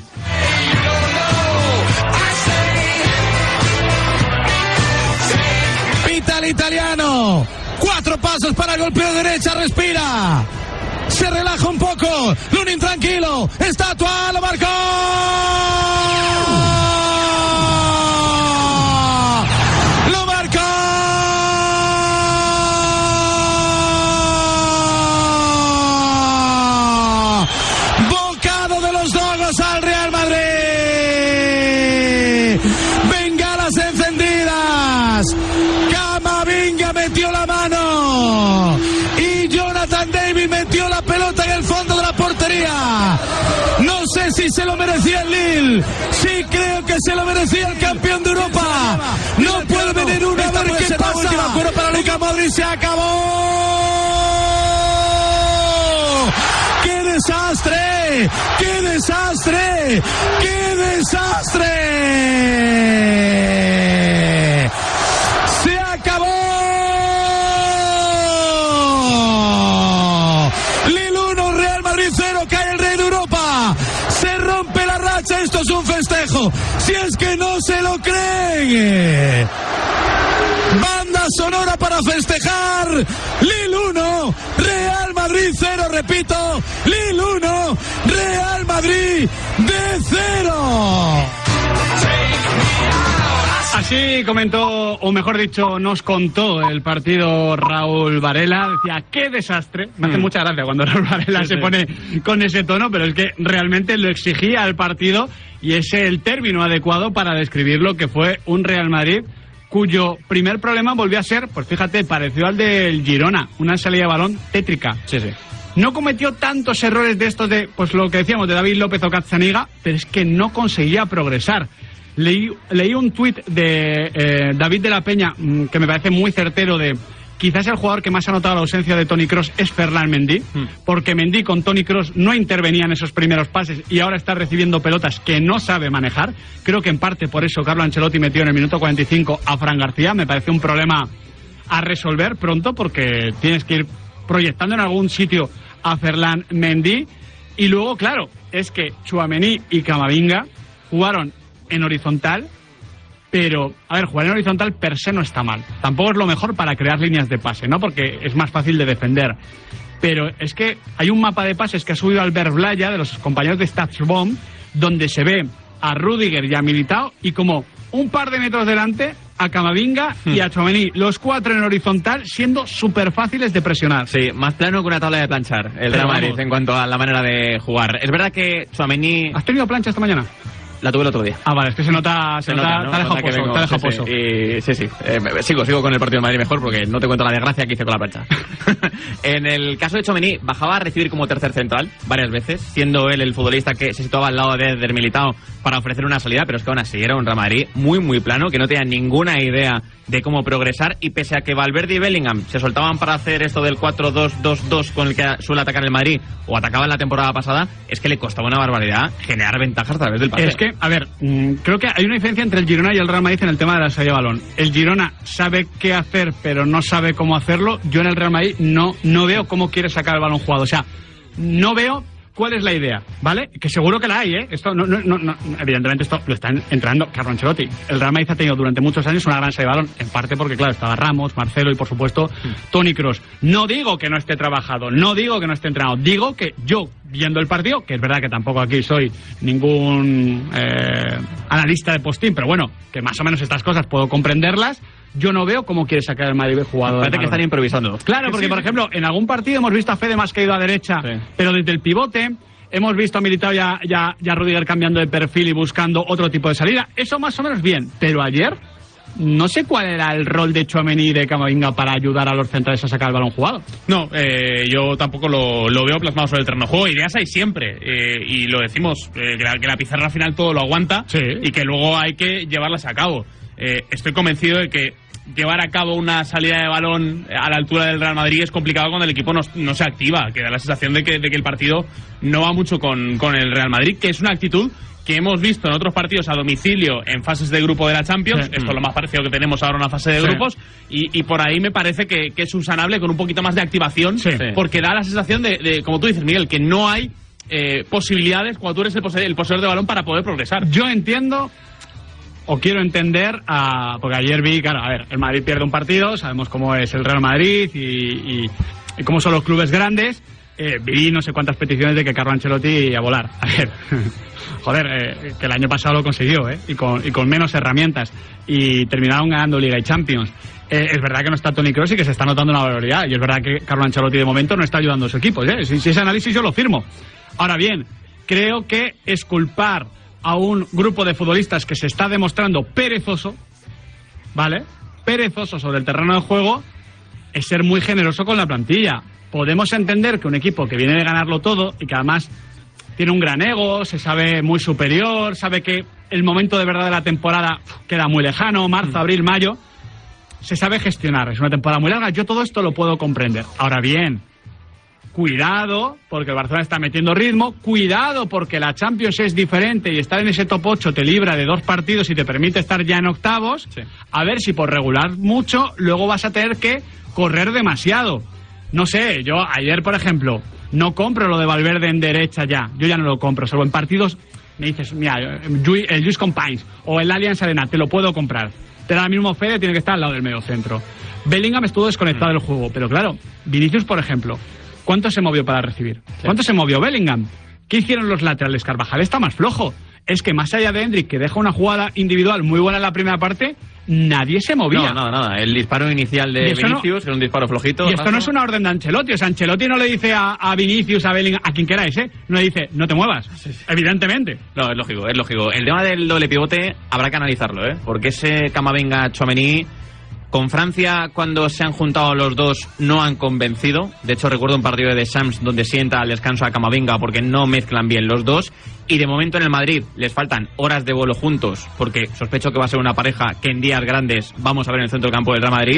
El italiano, 4 pasos para el golpeo de derecha, respira, se relaja un poco, Lunin tranquilo, estatua, lo marcó, lo marcó, bocado de los dogos al Real Madrid, bengalas encendidas, Camavinga metió la mano y Jonathan David metió la pelota en el fondo de la portería. No sé si se lo merecía el Lille, sí creo que se lo merecía el campeón de Europa. No puede venir una, a ver qué pasa. Última cura para Luka Modric, se acabó. ¡Qué desastre! ¡Qué desastre! ¡Qué desastre! ¡Se acabó! Lille 1, Real Madrid 0, cae el rey de Europa. Se rompe la racha, esto es un festejo. Si es que no se lo creen. Banda sonora para festejar. Lille 1, Real Madrid 0, repito. Lille 1, Real Madrid de 0. Así comentó, o mejor dicho, nos contó el partido Raúl Varela. Decía, qué desastre. Me hace mucha gracia cuando Raúl Varela se pone con ese tono, pero es que realmente lo exigía el partido y es el término adecuado para describir lo que fue un Real Madrid cuyo primer problema volvió a ser, pues fíjate, parecido al del Girona, una salida de balón tétrica. No cometió tantos errores de estos de, pues lo que decíamos, de David López o Gazzaniga, pero es que no conseguía progresar. Leí un tuit de David de la Peña que me parece muy certero, de quizás el jugador que más ha notado la ausencia de Toni Kroos es Ferland Mendy, porque Mendy con Toni Kroos no intervenía en esos primeros pases y ahora está recibiendo pelotas que no sabe manejar. Creo que en parte por eso Carlo Ancelotti metió en el minuto 45 a Fran García. Me parece un problema a resolver pronto, porque tienes que ir proyectando en algún sitio a Ferland Mendy. Y luego, claro, es que Tchouaméni y Camavinga jugaron en horizontal, pero, a ver, jugar en horizontal per se no está mal. Tampoco es lo mejor para crear líneas de pase, ¿no? Porque es más fácil de defender. Pero es que hay un mapa de pases que ha subido Albert Blaya, de los compañeros de StatsBomb, donde se ve a Rüdiger y a Militao y como un par de metros delante a Camavinga y a Tchouaméni, los 4 en horizontal, siendo súper fáciles de presionar. Sí, más plano que una tabla de planchar el Real Madrid en cuanto a la manera de jugar. Es verdad que Tchouaméni... ¿Has tenido plancha esta mañana? La tuve el otro día. Ah, vale, es que se nota, ¿no? Te ha dejado pozo. Sí. Sigo con el partido de Madrid mejor, porque no te cuento la desgracia que hice con la plancha. En el caso de Tchouaméni, bajaba a recibir como tercer central varias veces, siendo él el futbolista que se situaba al lado de Eder Militao para ofrecer una salida, pero es que aún así era un Real Madrid muy, muy plano, que no tenía ninguna idea de cómo progresar, y pese a que Valverde y Bellingham se soltaban para hacer esto del 4-2-2-2 con el que suele atacar el Madrid, o atacaba en la temporada pasada, es que le costaba una barbaridad generar ventajas a través del pase. Es que, a ver, creo que hay una diferencia entre el Girona y el Real Madrid en el tema de la salida de balón. El Girona sabe qué hacer, pero no sabe cómo hacerlo. Yo en el Real Madrid no veo cómo quiere sacar el balón jugado. O sea, no veo cuál es la idea, ¿vale? Que seguro que la hay, ¿eh? Esto no, evidentemente esto lo están entrenando Carlo Ancelotti. El Real Madrid ha tenido durante muchos años una gran salida de balón, en parte porque, claro, estaba Ramos, Marcelo y, por supuesto, Toni Kroos. No digo que no esté trabajado, no digo que no esté entrenado, digo que yo, viendo el partido, que es verdad que tampoco aquí soy ningún analista de postín, pero bueno, que más o menos estas cosas puedo comprenderlas. Yo no veo cómo quiere sacar el Madrid jugador. Parece que están improvisando. Claro, porque, por ejemplo, en algún partido hemos visto a Fede más caído a derecha, pero desde el pivote hemos visto a Militao y a Rüdiger cambiando de perfil y buscando otro tipo de salida. Eso más o menos bien, pero ayer no sé cuál era el rol de Tchouaméni y de Camavinga para ayudar a los centrales a sacar el balón jugado. No, yo tampoco lo veo plasmado sobre el terreno de juego. Ideas hay siempre, y lo decimos, que la pizarra al final todo lo aguanta, y que luego hay que llevarlas a cabo. Estoy convencido de que llevar a cabo una salida de balón a la altura del Real Madrid es complicado cuando el equipo no se activa, que da la sensación de que el partido no va mucho con el Real Madrid, que es una actitud que hemos visto en otros partidos a domicilio en fases de grupo de la Champions. Esto es lo más parecido que tenemos ahora en una fase de grupos, y por ahí me parece que es subsanable con un poquito más de activación, porque da la sensación de, como tú dices, Miguel, que no hay posibilidades cuando tú eres el poseedor de balón para poder progresar. Yo entiendo, o quiero entender, porque ayer vi, claro, a ver, el Madrid pierde un partido, sabemos cómo es el Real Madrid y cómo son los clubes grandes. Vi no sé cuántas peticiones de que Carlo Ancelotti a volar. A ver, joder, que el año pasado lo consiguió, y con menos herramientas, y terminaron ganando Liga y Champions. Es verdad que no está Toni Kroos y que se está notando una barbaridad, y es verdad que Carlo Ancelotti de momento no está ayudando a su equipo, si ese análisis yo lo firmo. Ahora bien, creo que es culpar a un grupo de futbolistas que se está demostrando perezoso, ¿vale? Perezoso sobre el terreno de juego, es ser muy generoso con la plantilla. Podemos entender que un equipo que viene de ganarlo todo y que además tiene un gran ego, se sabe muy superior, sabe que el momento de verdad de la temporada queda muy lejano, marzo, abril, mayo, se sabe gestionar, es una temporada muy larga, yo todo esto lo puedo comprender. Ahora bien, cuidado, porque el Barcelona está metiendo ritmo, cuidado porque la Champions es diferente y estar en ese top 8 te libra de 2 partidos y te permite estar ya en octavos, a ver si por regular mucho, luego vas a tener que correr demasiado. No sé, yo ayer, por ejemplo, no compro lo de Valverde en derecha ya, yo ya no lo compro, salvo en partidos, me dices, mira, el Lluís Companys o el Allianz Arena, te lo puedo comprar, pero ahora mismo Fede tiene que estar al lado del medio centro. Bellingham estuvo desconectado del juego, pero claro, Vinicius, por ejemplo, ¿cuánto se movió para recibir? ¿Cuánto se movió Bellingham? ¿Qué hicieron los laterales? Carvajal está más flojo. Es que más allá de Endrick, que deja una jugada individual muy buena en la primera parte, nadie se movía. No, nada. El disparo inicial de Vinicius era un disparo flojito. Y esto no es una orden de Ancelotti. O sea, Ancelotti no le dice a Vinicius, a Bellingham, a quien queráis, no le dice, no te muevas. Evidentemente. No, es lógico. El tema del doble pivote habrá que analizarlo, porque ese Camavinga Tchouaméni con Francia, cuando se han juntado los dos, no han convencido. De hecho, recuerdo un partido de Deschamps donde sienta al descanso a Camavinga porque no mezclan bien los dos. Y de momento en el Madrid les faltan horas de vuelo juntos, porque sospecho que va a ser una pareja que en días grandes vamos a ver en el centro del campo del Real Madrid.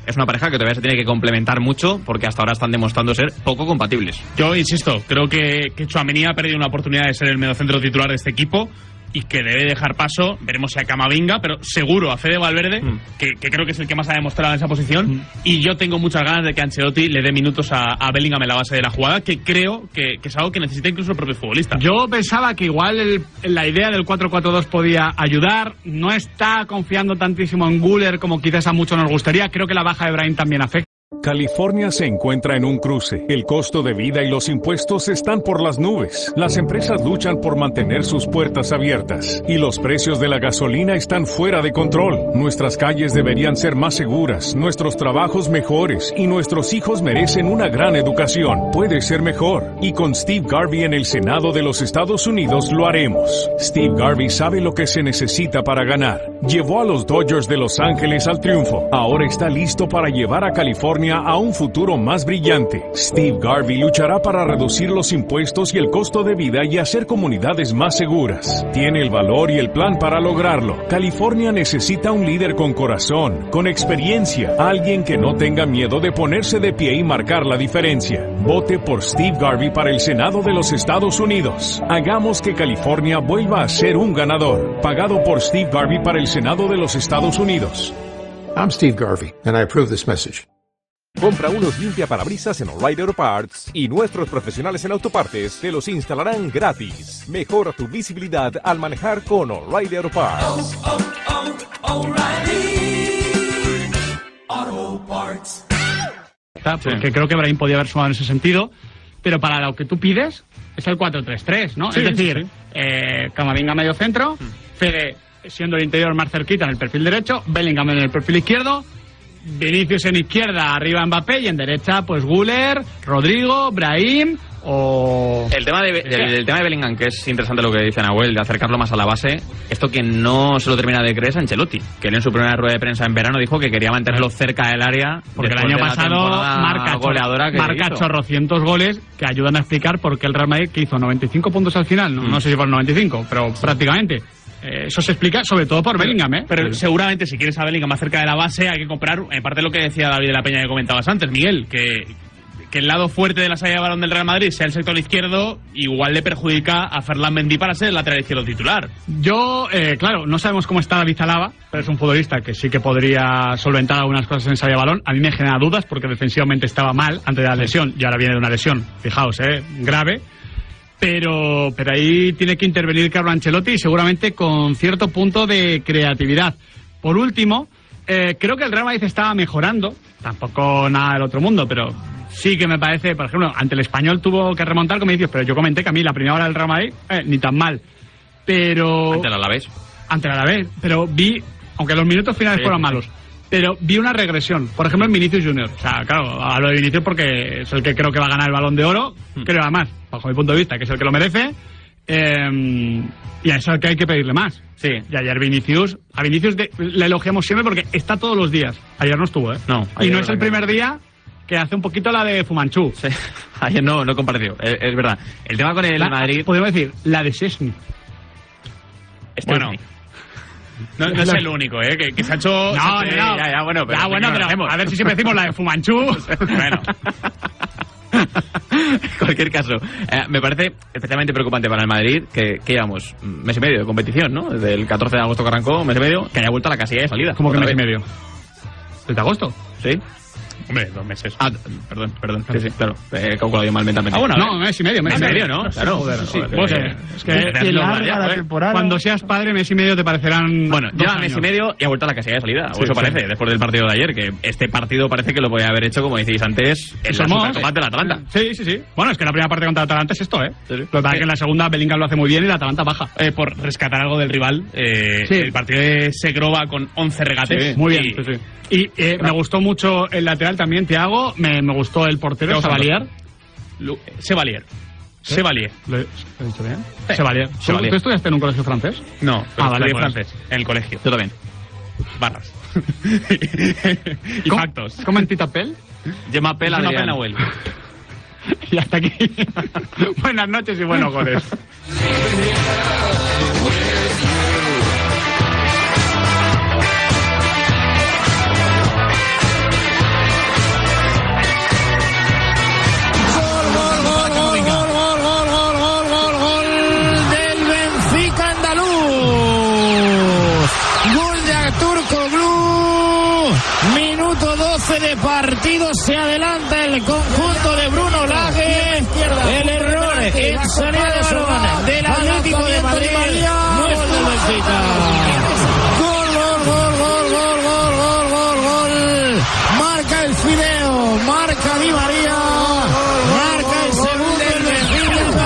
es una pareja que todavía se tiene que complementar mucho porque hasta ahora están demostrando ser poco compatibles. Yo insisto, creo que Tchouaméni ha perdido una oportunidad de ser el mediocentro titular de este equipo y que debe dejar paso, veremos si a Camavinga, pero seguro a Fede Valverde, que creo que es el que más ha demostrado en esa posición, y yo tengo muchas ganas de que Ancelotti le dé minutos a Bellingham en la base de la jugada, que creo que es algo que necesita incluso el propio futbolista. Yo pensaba que igual la idea del 4-4-2 podía ayudar, no está confiando tantísimo en Güler como quizás a muchos nos gustaría, creo que la baja de Brahim también afecta. California se encuentra en un cruce. El costo de vida y los impuestos están por las nubes. Las empresas luchan por mantener sus puertas abiertas. Y los precios de la gasolina están fuera de control. Nuestras calles deberían ser más seguras, nuestros trabajos mejores y nuestros hijos merecen una gran educación. Puede ser mejor. Y con Steve Garvey en el Senado de los Estados Unidos lo haremos. Steve Garvey sabe lo que se necesita para ganar. Llevó a los Dodgers de Los Ángeles al triunfo. Ahora está listo para llevar a California a un futuro más brillante. Steve Garvey luchará para reducir los impuestos y el costo de vida y hacer comunidades más seguras. Tiene el valor y el plan para lograrlo. California necesita un líder con corazón, con experiencia, alguien que no tenga miedo de ponerse de pie y marcar la diferencia. Vote por Steve Garvey para el Senado de los Estados Unidos. Hagamos que California vuelva a ser un ganador. Pagado por Steve Garvey para el Senado de los Estados Unidos. I'm Steve Garvey, and I approve this message. Compra unos limpiaparabrisas en O'Reilly Auto Parts y nuestros profesionales en autopartes te los instalarán gratis. Mejora tu visibilidad al manejar con O'Reilly Auto Parts. Porque creo que Brahim podía haber sumado en ese sentido, pero para lo que tú pides es el 4-3-3, ¿no? Sí, es decir, sí. Camavinga medio centro, Fede siendo el interior más cerquita en el perfil derecho, Bellingham en el perfil izquierdo, Vinicius en izquierda, arriba Mbappé, y en derecha pues Güler, Rodrigo, Brahim o... El tema de Bellingham, que es interesante lo que dice Nahuel, de acercarlo más a la base, esto que no se lo termina de creer es Ancelotti, que él en su primera rueda de prensa en verano dijo que quería mantenerlo cerca del área, porque el año pasado marca chorrocientos goles que ayudan a explicar por qué el Real Madrid, que hizo 95 puntos al final, no sé si fueron 95, pero prácticamente... Eso se explica sobre todo por Bellingham, ¿eh? Pero seguramente si quieres a Bellingham más cerca de la base hay que comprar, en parte lo que decía David de la Peña que comentabas antes, Miguel, que el lado fuerte de la salida de balón del Real Madrid sea el sector izquierdo, igual le perjudica a Ferland Mendy para ser el lateral izquierdo titular. Yo, claro, no sabemos cómo está David Alaba, pero es un futbolista que sí que podría solventar algunas cosas en salida de balón. A mí me genera dudas porque defensivamente estaba mal antes de la lesión y ahora viene de una lesión, fijaos, grave. Pero ahí tiene que intervenir Carlo Ancelotti y seguramente con cierto punto de creatividad. Por último, creo que el Real Madrid estaba mejorando, tampoco nada del otro mundo, pero sí que me parece, por ejemplo, ante el Español tuvo que remontar, como dices, pero yo comenté que a mí la primera hora del Real Madrid ni tan mal. Pero... Ante el Alavés. Ante el Alavés, pero vi, aunque los minutos finales fueron malos, pero vi una regresión, por ejemplo en Vinicius Junior. O sea, claro, hablo de Vinicius porque es el que creo que va a ganar el Balón de Oro, creo además, bajo mi punto de vista, que es el que lo merece, y a eso es el que hay que pedirle más. Sí. Y ayer a Vinicius le elogiamos siempre porque está todos los días. Ayer no estuvo, No. Y no es el primer día que hace un poquito la de Fumanchu. Sí. Ayer no compareció, es verdad. El tema con el Madrid... Podemos decir, la de Szczęsny. Bueno... No es el único, que se ha hecho... No. Ya, bueno, pero a ver si siempre decimos la de Fumanchu. Bueno. En cualquier caso, me parece especialmente preocupante para el Madrid que llevamos mes y medio de competición, ¿no? Desde el 14 de agosto que arrancó, mes y medio, que haya vuelto a la casilla de salida. ¿Cómo que mes y medio? ¿Desde agosto? Sí. Hombre, 2 meses. Perdón. Sí, claro. He calculado yo mal mentalmente. No, mes y medio. Mes y medio, ¿no? Claro. Joder. Es que larga la temporada. Cuando seas padre, mes y medio te parecerán... Bueno, lleva mes y medio y ha vuelto a la casilla de salida. O eso parece, después del partido de ayer, que este partido parece que lo podía haber hecho, como decís antes, en la Supercopa del Atalanta. Sí. Bueno, es que la primera parte contra el Atalanta es esto, Lo que pasa es que en la segunda Bellingham lo hace muy bien y la Atalanta baja. Por rescatar algo del rival, el partido de Segrova con 11 regates. Sí, muy bien, sí. Y me gustó mucho el lateral también, Thiago. Me gustó el portero, Sevalier. Sevalier. ¿Lo he dicho bien? Sevalier. ¿Tú estudiaste en un colegio francés? No, vale, francés, en el colegio. Yo también. Barras. Y factos. ¿Cómo en Titapel? Je m'appelle Adrián. Nahuel. Y hasta aquí. Buenas noches y buenos goles. Minuto 12 de partido, se adelanta el conjunto de Bruno Lage. El error en salida de balón del Atlético de Madrid. No es del Benfica. Gol. Marca el Fideo, marca Di María, marca el segundo el Benfica.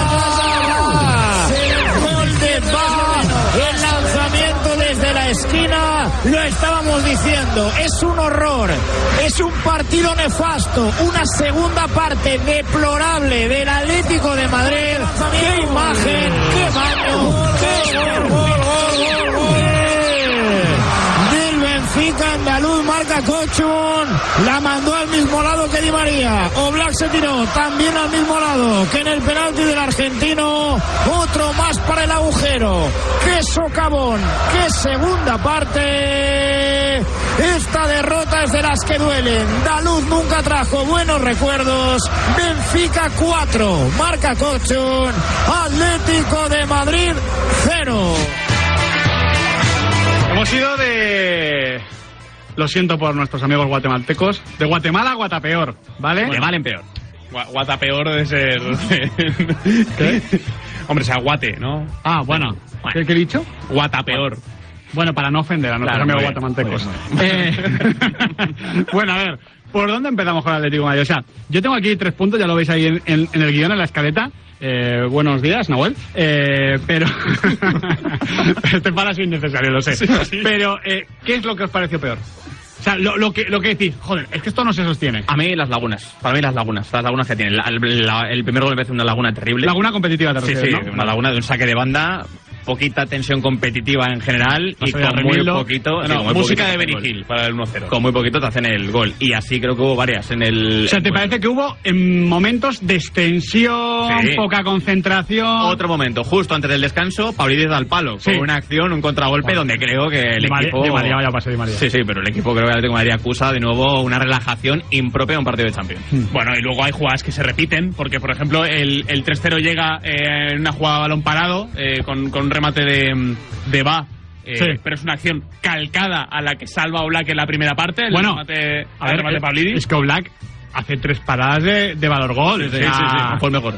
Gol de Ba, el lanzamiento desde la esquina. Lo estábamos diciendo, es un horror, es un partido nefasto, una segunda parte deplorable del Atlético de Madrid. ¡Qué imagen! ¡Qué baño! ¡Qué gol! Del Benfica andaluz, marca Cochun, la mandó al mismo lado que Di María. Oblak se tiró también al mismo lado que en el penalti del argentino. Otro más para el agujero. ¡Qué socavón! ¡Qué segunda parte! Esta derrota es de las que duelen. Daluz nunca trajo buenos recuerdos. Benfica 4, marca Cochun. Atlético de Madrid 0. Hemos ido de... Lo siento por nuestros amigos guatemaltecos. De Guatemala a Guatapeor, ¿vale? De mal en peor. Guatapeor debe ser... ¿Qué? Hombre, o sea, guate, ¿no? Ah, bueno. ¿Qué he dicho? Guatapeor. Bueno, para no ofender a nuestros amigos guatemaltecos. Bueno, a ver, ¿por dónde empezamos con el Atlético de Madrid? O sea, yo tengo aquí 3 puntos, ya lo veis ahí en el guión, en la escaleta. Buenos días, Nahuel. Pero este para es innecesario, lo sé. Sí. Pero, ¿qué es lo que os pareció peor? O sea, lo que decís, joder, es que esto no se sostiene. A mí las lagunas. Para mí las lagunas que tienen. El primer gol me parece una laguna terrible. Laguna competitiva, te refieres, sí, ¿no? Una laguna de un saque de banda. Poquita tensión competitiva en general y con muy poquito... música de Benny Hill para el 1-0. Con muy poquito te hacen el gol. Y así creo que hubo varias en el... O sea, ¿te parece que hubo en momentos de extensión, poca concentración? Otro momento, justo antes del descanso, Pavlidis da el palo. Con una acción, un contragolpe donde creo que el equipo... Di María, vaya pase Di María. Sí, pero el equipo creo que el Atlético de Madrid acusa de nuevo una relajación impropia a un partido de Champions. Bueno, y luego hay jugadas que se repiten, porque por ejemplo el 3-0 llega en una jugada a balón parado, con un remate de Ba, pero es una acción calcada a la que salva Oblak en la primera parte. El remate de Pavlidis. Es que Oblak hace 3 paradas de valor gol. Sí, fue el mejor.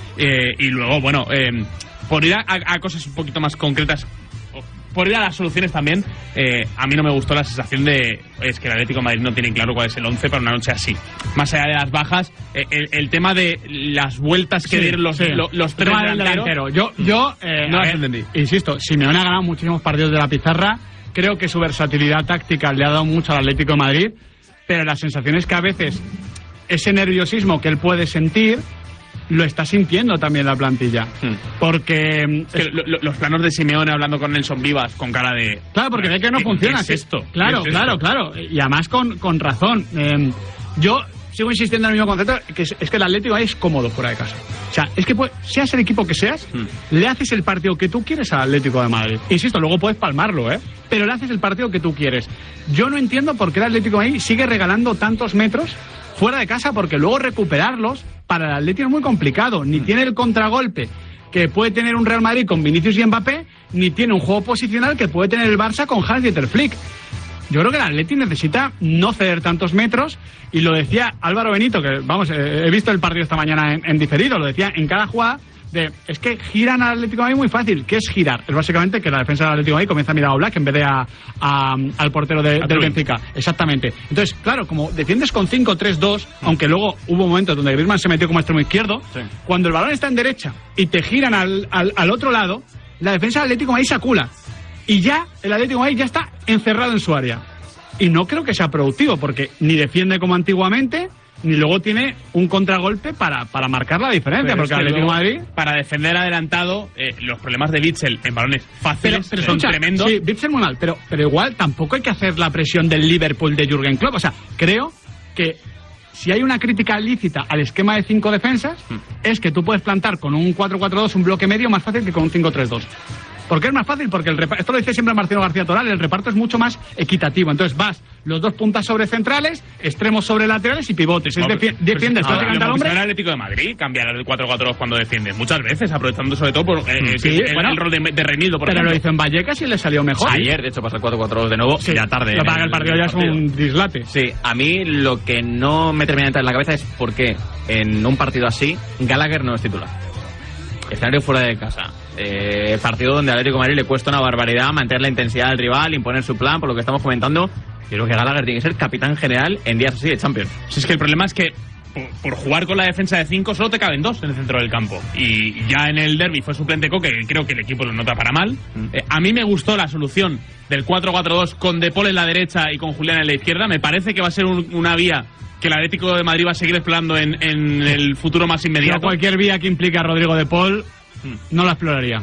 Y luego, bueno, por ir a cosas un poquito más concretas, por ir a las soluciones también, a mí no me gustó la sensación de es que el Atlético de Madrid no tiene claro cuál es el 11 para una noche así. Más allá de las bajas, el tema de las vueltas que dieron los 3 delanteros. Yo no las entendí. Insisto, Simeone ha ganado muchísimos partidos de la pizarra. Creo que su versatilidad táctica le ha dado mucho al Atlético de Madrid, pero la sensación es que a veces ese nerviosismo que él puede sentir lo está sintiendo también la plantilla. Porque es que los planos de Simeone hablando con Nelson Vivas con cara de... Claro, porque ve que no funciona. ¿Qué es esto? Claro. Y además con razón. Yo sigo insistiendo en el mismo concepto, que es que el Atlético es cómodo fuera de casa. O sea, es que seas el equipo que seas, le haces el partido que tú quieres al Atlético de Madrid. Insisto, luego puedes palmarlo, pero le haces el partido que tú quieres. Yo no entiendo por qué el Atlético de Madrid sigue regalando tantos metros fuera de casa, porque luego recuperarlos para el Atlético es muy complicado. Ni tiene el contragolpe que puede tener un Real Madrid con Vinicius y Mbappé, ni tiene un juego posicional que puede tener el Barça con Hans-Dieter Flick. Yo creo que el Atleti necesita no ceder tantos metros, y lo decía Álvaro Benito, que vamos, he visto el partido esta mañana en diferido, lo decía en cada jugada, es que giran al Atlético de Madrid muy fácil. ¿Qué es girar? Es básicamente que la defensa del Atlético de Madrid comienza a mirar a Oblak en vez de al portero del Benfica. Exactamente. Entonces, claro, como defiendes con 5-3-2, aunque luego hubo momentos donde Griezmann se metió como extremo izquierdo, cuando el balón está en derecha y te giran al otro lado, la defensa del Atlético de Madrid se acula. Y ya el Atlético de Madrid ya está encerrado en su área. Y no creo que sea productivo, porque ni defiende como antiguamente, ni luego tiene un contragolpe para marcar la diferencia. Porque el Atlético de Madrid, para defender adelantado, los problemas de Witsel en balones fáciles son tremendos. Sí, Witsel muy mal, pero igual tampoco hay que hacer la presión del Liverpool de Jürgen Klopp. O sea, creo que si hay una crítica lícita al esquema de 5 defensas, es que tú puedes plantar con un 4-4-2 un bloque medio más fácil que con un 5-3-2. ¿Por qué es más fácil? Porque esto lo dice siempre Marcelo García Toral, el reparto es mucho más equitativo. Entonces vas los dos puntas sobre centrales, extremos sobre laterales y pivotes. Defiendes prácticamente al hombre. El Atlético de Madrid cambiar el 4-4-2 cuando defiende muchas veces, aprovechando sobre todo por el rol de Reinildo, por ejemplo. Pero lo hizo en Vallecas y le salió mejor. Ayer, de hecho, pasó el 4-4-2 de nuevo, ya tarde. Lo para el partido ya es un dislate. Sí, a mí lo que no me termina de entrar en la cabeza es por qué en un partido así Gallagher no es titular. Escenario fuera de casa. Partido donde al Atlético de Madrid le cuesta una barbaridad mantener la intensidad del rival, imponer su plan, por lo que estamos comentando. Yo creo que Gallagher tiene que ser capitán general en días así de Champions. Si es que el problema es que por jugar con la defensa de 5 solo te caben 2 en el centro del campo. Y ya en el derbi fue suplente Coque, que creo que el equipo lo nota para mal. A mí me gustó la solución del 4-4-2 con De Paul en la derecha y con Julián en la izquierda. Me parece que va a ser una vía que el Atlético de Madrid va a seguir explorando en el futuro más inmediato. Yo cualquier vía que implique a Rodrigo De Paul no la exploraría.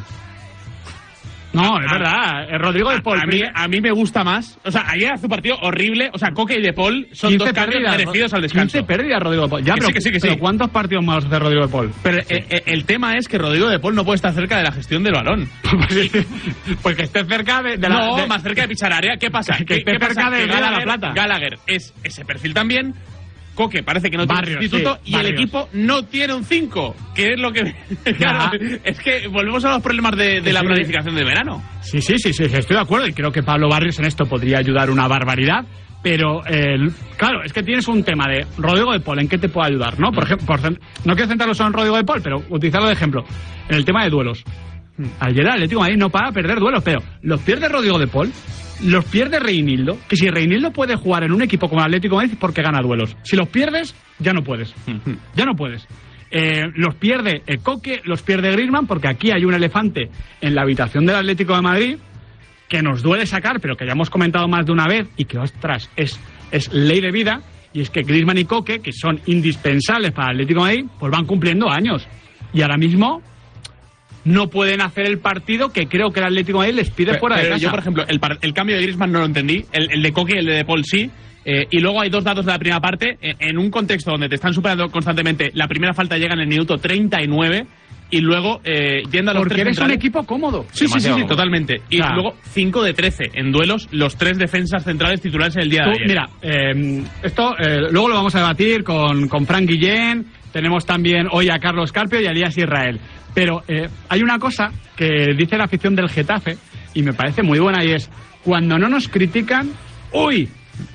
No, es verdad. Rodrigo De Paul. A mí me gusta más. O sea, ayer hace un partido horrible. O sea, Coque y De Paul son 2 cambios merecidos al descanso. 15 pérdidas Rodrigo De Paul. Ya, que sí. Pero ¿cuántos partidos más hace Rodrigo De Paul? Pero el tema es que Rodrigo De Paul no puede estar cerca de la gestión del balón. Pues que esté cerca más cerca de pichar área. ¿Qué pasa? Que esté cerca de la Plata. Gallagher es ese perfil también. Coque parece que no tiene sustituto y Barrios. El equipo no tiene un 5, que es lo que... Claro, es que volvemos a los problemas de la planificación del verano. Sí, estoy de acuerdo y creo que Pablo Barrios en esto podría ayudar una barbaridad, pero claro, es que tienes un tema de Rodrigo De Paul, ¿en qué te puede ayudar? ¿No? Por ejemplo, no quiero centrarlo solo en Rodrigo De Paul, pero utilizarlo de ejemplo. En el tema de duelos. Ayer el Atlético de Madrid no para perder duelos, pero los pierde Rodrigo De Paul, los pierde Reinildo, que si Reinildo puede jugar en un equipo como el Atlético de Madrid es porque gana duelos. Si los pierdes, ya no puedes. Ya no puedes. Los pierde Coque, los pierde Griezmann, porque aquí hay un elefante en la habitación del Atlético de Madrid que nos duele sacar, pero que ya hemos comentado más de una vez y que, ostras, es ley de vida, y es que Griezmann y Coque, que son indispensables para el Atlético de Madrid, pues van cumpliendo años. Y ahora mismo no pueden hacer el partido que creo que el Atlético de Madrid les pide fuera de casa. Yo, por ejemplo, el cambio de Griezmann no lo entendí, el de Coque y el de Paul sí. Y luego hay 2 datos de la primera parte, en un contexto donde te están superando constantemente. La primera falta llega en el minuto 39 y luego yendo a los 3 porque eres centrales, un equipo cómodo. Sí, totalmente. Y luego 5 de 13 en duelos, los 3 defensas centrales titulares en el día de ayer. Mira, esto luego lo vamos a debatir con Frank Guillén. Tenemos también hoy a Carlos Carpio y a Elías Israel. Pero hay una cosa que dice la afición del Getafe y me parece muy buena, y es: cuando no nos critican, ¡uy!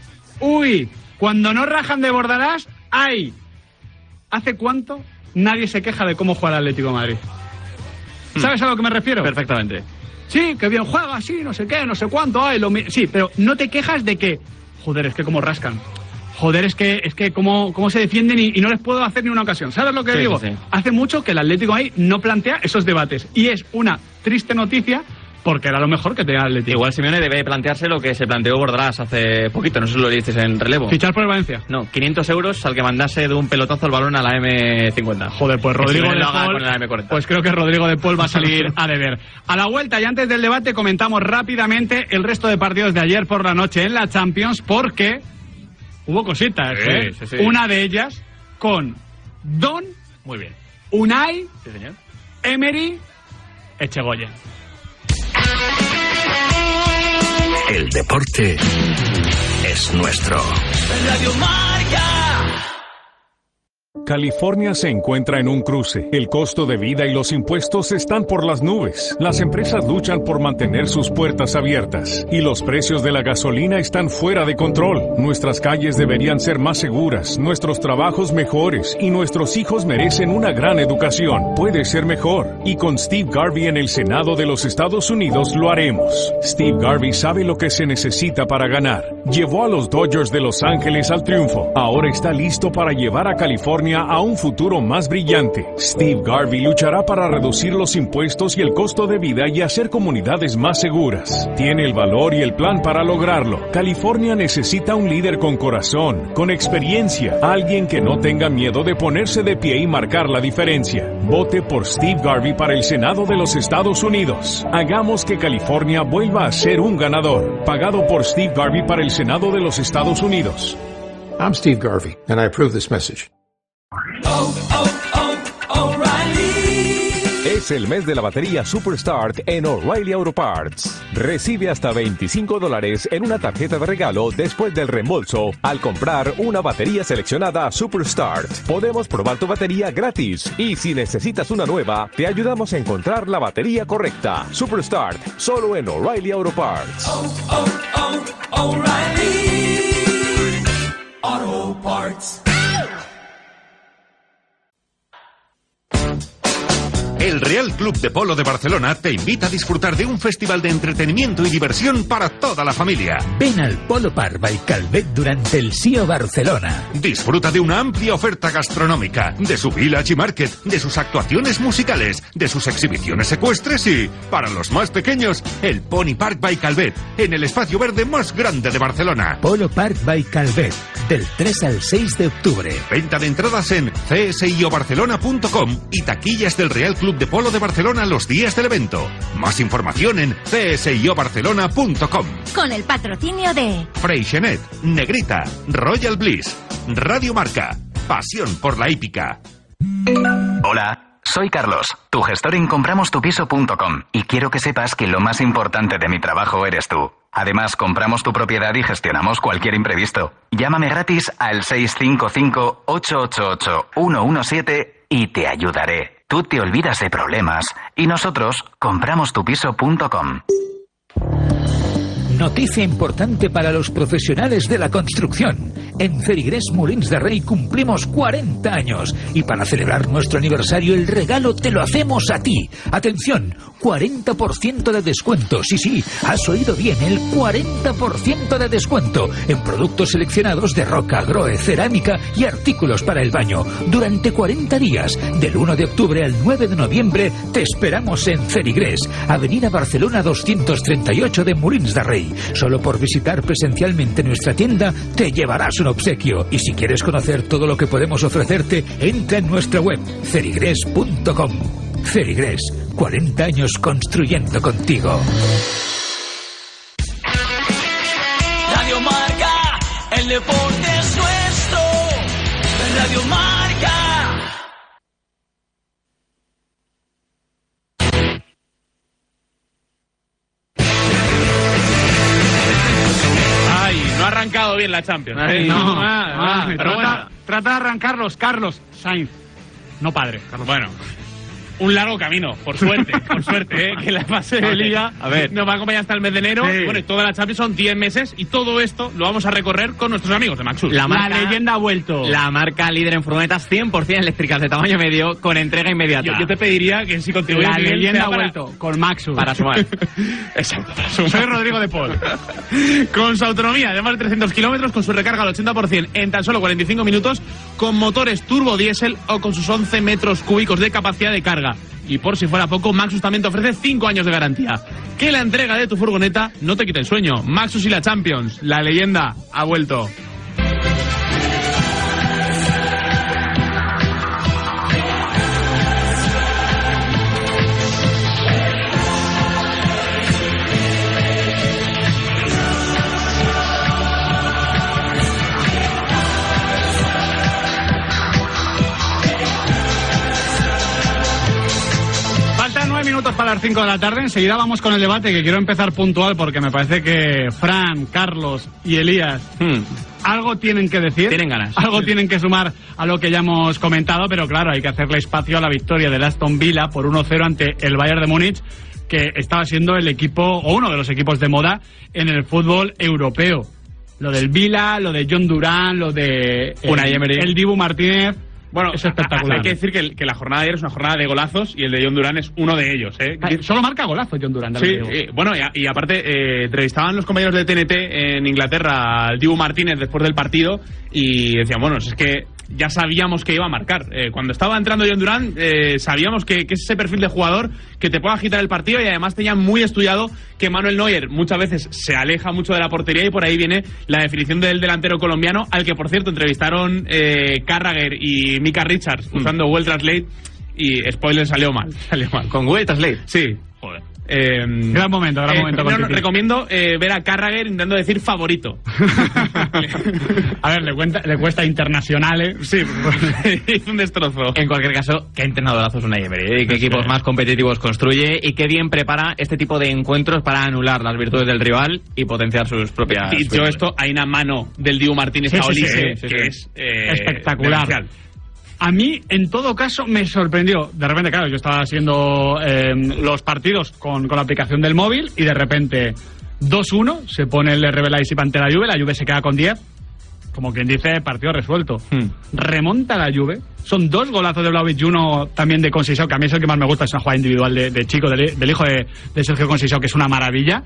Cuando no rajan de Bordalás, ¡ay! ¿Hace cuánto nadie se queja de cómo juega el Atlético de Madrid? ¿Sabes a lo que me refiero? Perfectamente. Sí, que bien juega, sí, no sé qué, no sé cuánto, sí, pero no te quejas de que, joder, es que como rascan. Joder, es que cómo se defienden y no les puedo hacer ni una ocasión. ¿Sabes lo que digo? Sí. Hace mucho que el Atlético ahí no plantea esos debates. Y es una triste noticia porque era lo mejor que tenía el Atlético. Igual Simeone debe plantearse lo que se planteó Bordalás hace poquito, no sé si lo dices en relevo. ¿Fichar por el Valencia? No, 500 euros al que mandase de un pelotazo el balón a la M50. Joder, pues Rodrigo de Paul, pues creo que Rodrigo de Paul va a salir a deber. A la vuelta y antes del debate comentamos rápidamente el resto de partidos de ayer por la noche en la Champions, porque hubo cositas, Sí. Una de ellas con Don, muy bien, Unai, sí, señor, Emery, Echegoyen. El deporte es nuestro. Radio Marca. California se encuentra en un cruce. El costo de vida y los impuestos están por las nubes. Las empresas luchan por mantener sus puertas abiertas. Y los precios de la gasolina están fuera de control. Nuestras calles deberían ser más seguras, nuestros trabajos mejores y nuestros hijos merecen una gran educación. Puede ser mejor. Y con Steve Garvey en el Senado de los Estados Unidos lo haremos. Steve Garvey sabe lo que se necesita para ganar. Llevó a los Dodgers de Los Ángeles al triunfo. Ahora está listo para llevar a California a un futuro más brillante. Steve Garvey luchará para reducir los impuestos y el costo de vida y hacer comunidades más seguras. Tiene el valor y el plan para lograrlo. California necesita un líder con corazón, con experiencia, alguien que no tenga miedo de ponerse de pie y marcar la diferencia. Vote por Steve Garvey para el Senado de los Estados Unidos. Hagamos que California vuelva a ser un ganador. Pagado por Steve Garvey para el Senado de los Estados Unidos. I'm Steve Garvey, and I approve this message. O'Reilly. Es el mes de la batería Superstart en O'Reilly Auto Parts. Recibe hasta $25 en una tarjeta de regalo después del reembolso al comprar una batería seleccionada Superstart. Podemos probar tu batería gratis y si necesitas una nueva, te ayudamos a encontrar la batería correcta. Superstart, solo en O'Reilly Auto Parts. O'Reilly Auto Parts. El Real Club de Polo de Barcelona te invita a disfrutar de un festival de entretenimiento y diversión para toda la familia. Ven al Polo Park by Calvet durante el SIO Barcelona. Disfruta de una amplia oferta gastronómica, de su Village Market, de sus actuaciones musicales, de sus exhibiciones ecuestres y, para los más pequeños, el Pony Park by Calvet, en el espacio verde más grande de Barcelona. Polo Park by Calvet, del 3 al 6 de octubre. Venta de entradas en csiobarcelona.com y taquillas del Real Club de Polo de Barcelona los días del evento. Más información en csiobarcelona.com. Con el patrocinio de Freixenet, Negrita, Royal Bliss, Radio Marca, pasión por la hípica. Hola, soy Carlos, tu gestor en compramostupiso.com y quiero que sepas que lo más importante de mi trabajo eres tú. Además, compramos tu propiedad y gestionamos cualquier imprevisto. Llámame gratis al 655-888-117 y te ayudaré. Tú te olvidas de problemas y nosotros compramostupiso.com. Noticia importante para los profesionales de la construcción. En Ferigrés Molins de Rey cumplimos 40 años y para celebrar nuestro aniversario el regalo te lo hacemos a ti. Atención, 40% de descuento. Sí, has oído bien, el 40% de descuento en productos seleccionados de roca, groe, cerámica y artículos para el baño. Durante 40 días, del 1 de octubre al 9 de noviembre, te esperamos en Ferigrés, Avenida Barcelona 238 de Molins de Rey. Solo por visitar presencialmente nuestra tienda te llevarás un obsequio. Y si quieres conocer todo lo que podemos ofrecerte, entra en nuestra web cerigrés.com. Cerigrés, 40 años construyendo contigo. Radio Marca, el deporte es nuestro. Radio Marca. No ha arrancado bien la Champions. Pero bueno, trata de arrancarlos, Carlos Sainz, no padre. Carlos. Bueno, un largo camino, por suerte, que la fase de Liga nos va a acompañar hasta el mes de enero. Sí. Bueno, y toda la Champions son 10 meses y todo esto lo vamos a recorrer con nuestros amigos de Maxus. La leyenda ha vuelto. La marca líder en furgonetas 100% eléctricas de tamaño medio con entrega inmediata. Yo te pediría que si contribuyes... La leyenda ha vuelto con Maxus. Para sumar. Exacto, para sumar. Soy Rodrigo de Paul. Con su autonomía de más de 300 kilómetros, con su recarga al 80% en tan solo 45 minutos, con motores turbo diésel o con sus 11 metros cúbicos de capacidad de carga. Y por si fuera poco, Maxus también te ofrece 5 años de garantía. Que la entrega de tu furgoneta no te quite el sueño. Maxus y la Champions, la leyenda ha vuelto. Minutos para las 5 de la tarde. Enseguida vamos con el debate, que quiero empezar puntual porque me parece que Fran, Carlos y Elías algo tienen que decir. Tienen ganas. Algo tienen que sumar a lo que ya hemos comentado, pero claro, hay que hacerle espacio a la victoria del Aston Villa por 1-0 ante el Bayern de Múnich, que estaba siendo el equipo, o uno de los equipos de moda en el fútbol europeo. Lo del Villa, lo de John Durán, lo de el Dibu Martínez. Bueno, es espectacular. Hay que decir que la jornada de ayer es una jornada de golazos y el de John Durán es uno de ellos. Solo marca golazos John Durán. Sí, bueno, y aparte entrevistaban los compañeros de TNT en Inglaterra al Dibu Martínez después del partido y decían, bueno, es que ya sabíamos que iba a marcar. Cuando estaba entrando John Durán, sabíamos que es ese perfil de jugador que te puede agitar el partido y además tenía muy estudiado que Manuel Neuer muchas veces se aleja mucho de la portería y por ahí viene la definición del delantero colombiano, al que por cierto entrevistaron Carragher y Mika Richards usando Google Translate y spoiler, salió mal. ¿Con Google Translate? Sí. Joder. Gran momento. Recomiendo ver a Carragher intentando decir favorito. A ver, le cuesta internacionales. Sí, un destrozo. En cualquier caso, qué entrenadorazo es Unai Emery, y qué equipos más competitivos construye, y qué bien prepara este tipo de encuentros para anular las virtudes del rival y potenciar sus propias. Y yo esto, hay una mano del Dibu Martínez a Olise que es espectacular. Demencial. A mí, en todo caso, me sorprendió. De repente, claro, yo estaba haciendo los partidos con la aplicación del móvil y de repente 2-1, se pone el RB Leipzig ante la Juve se queda con 10. Como quien dice, partido resuelto. Remonta la Juve. Son 2 golazos de Vlahovic y uno también de Conceição, que a mí es el que más me gusta, es una jugada individual de Chico, del hijo de Sergio Conceição, que es una maravilla.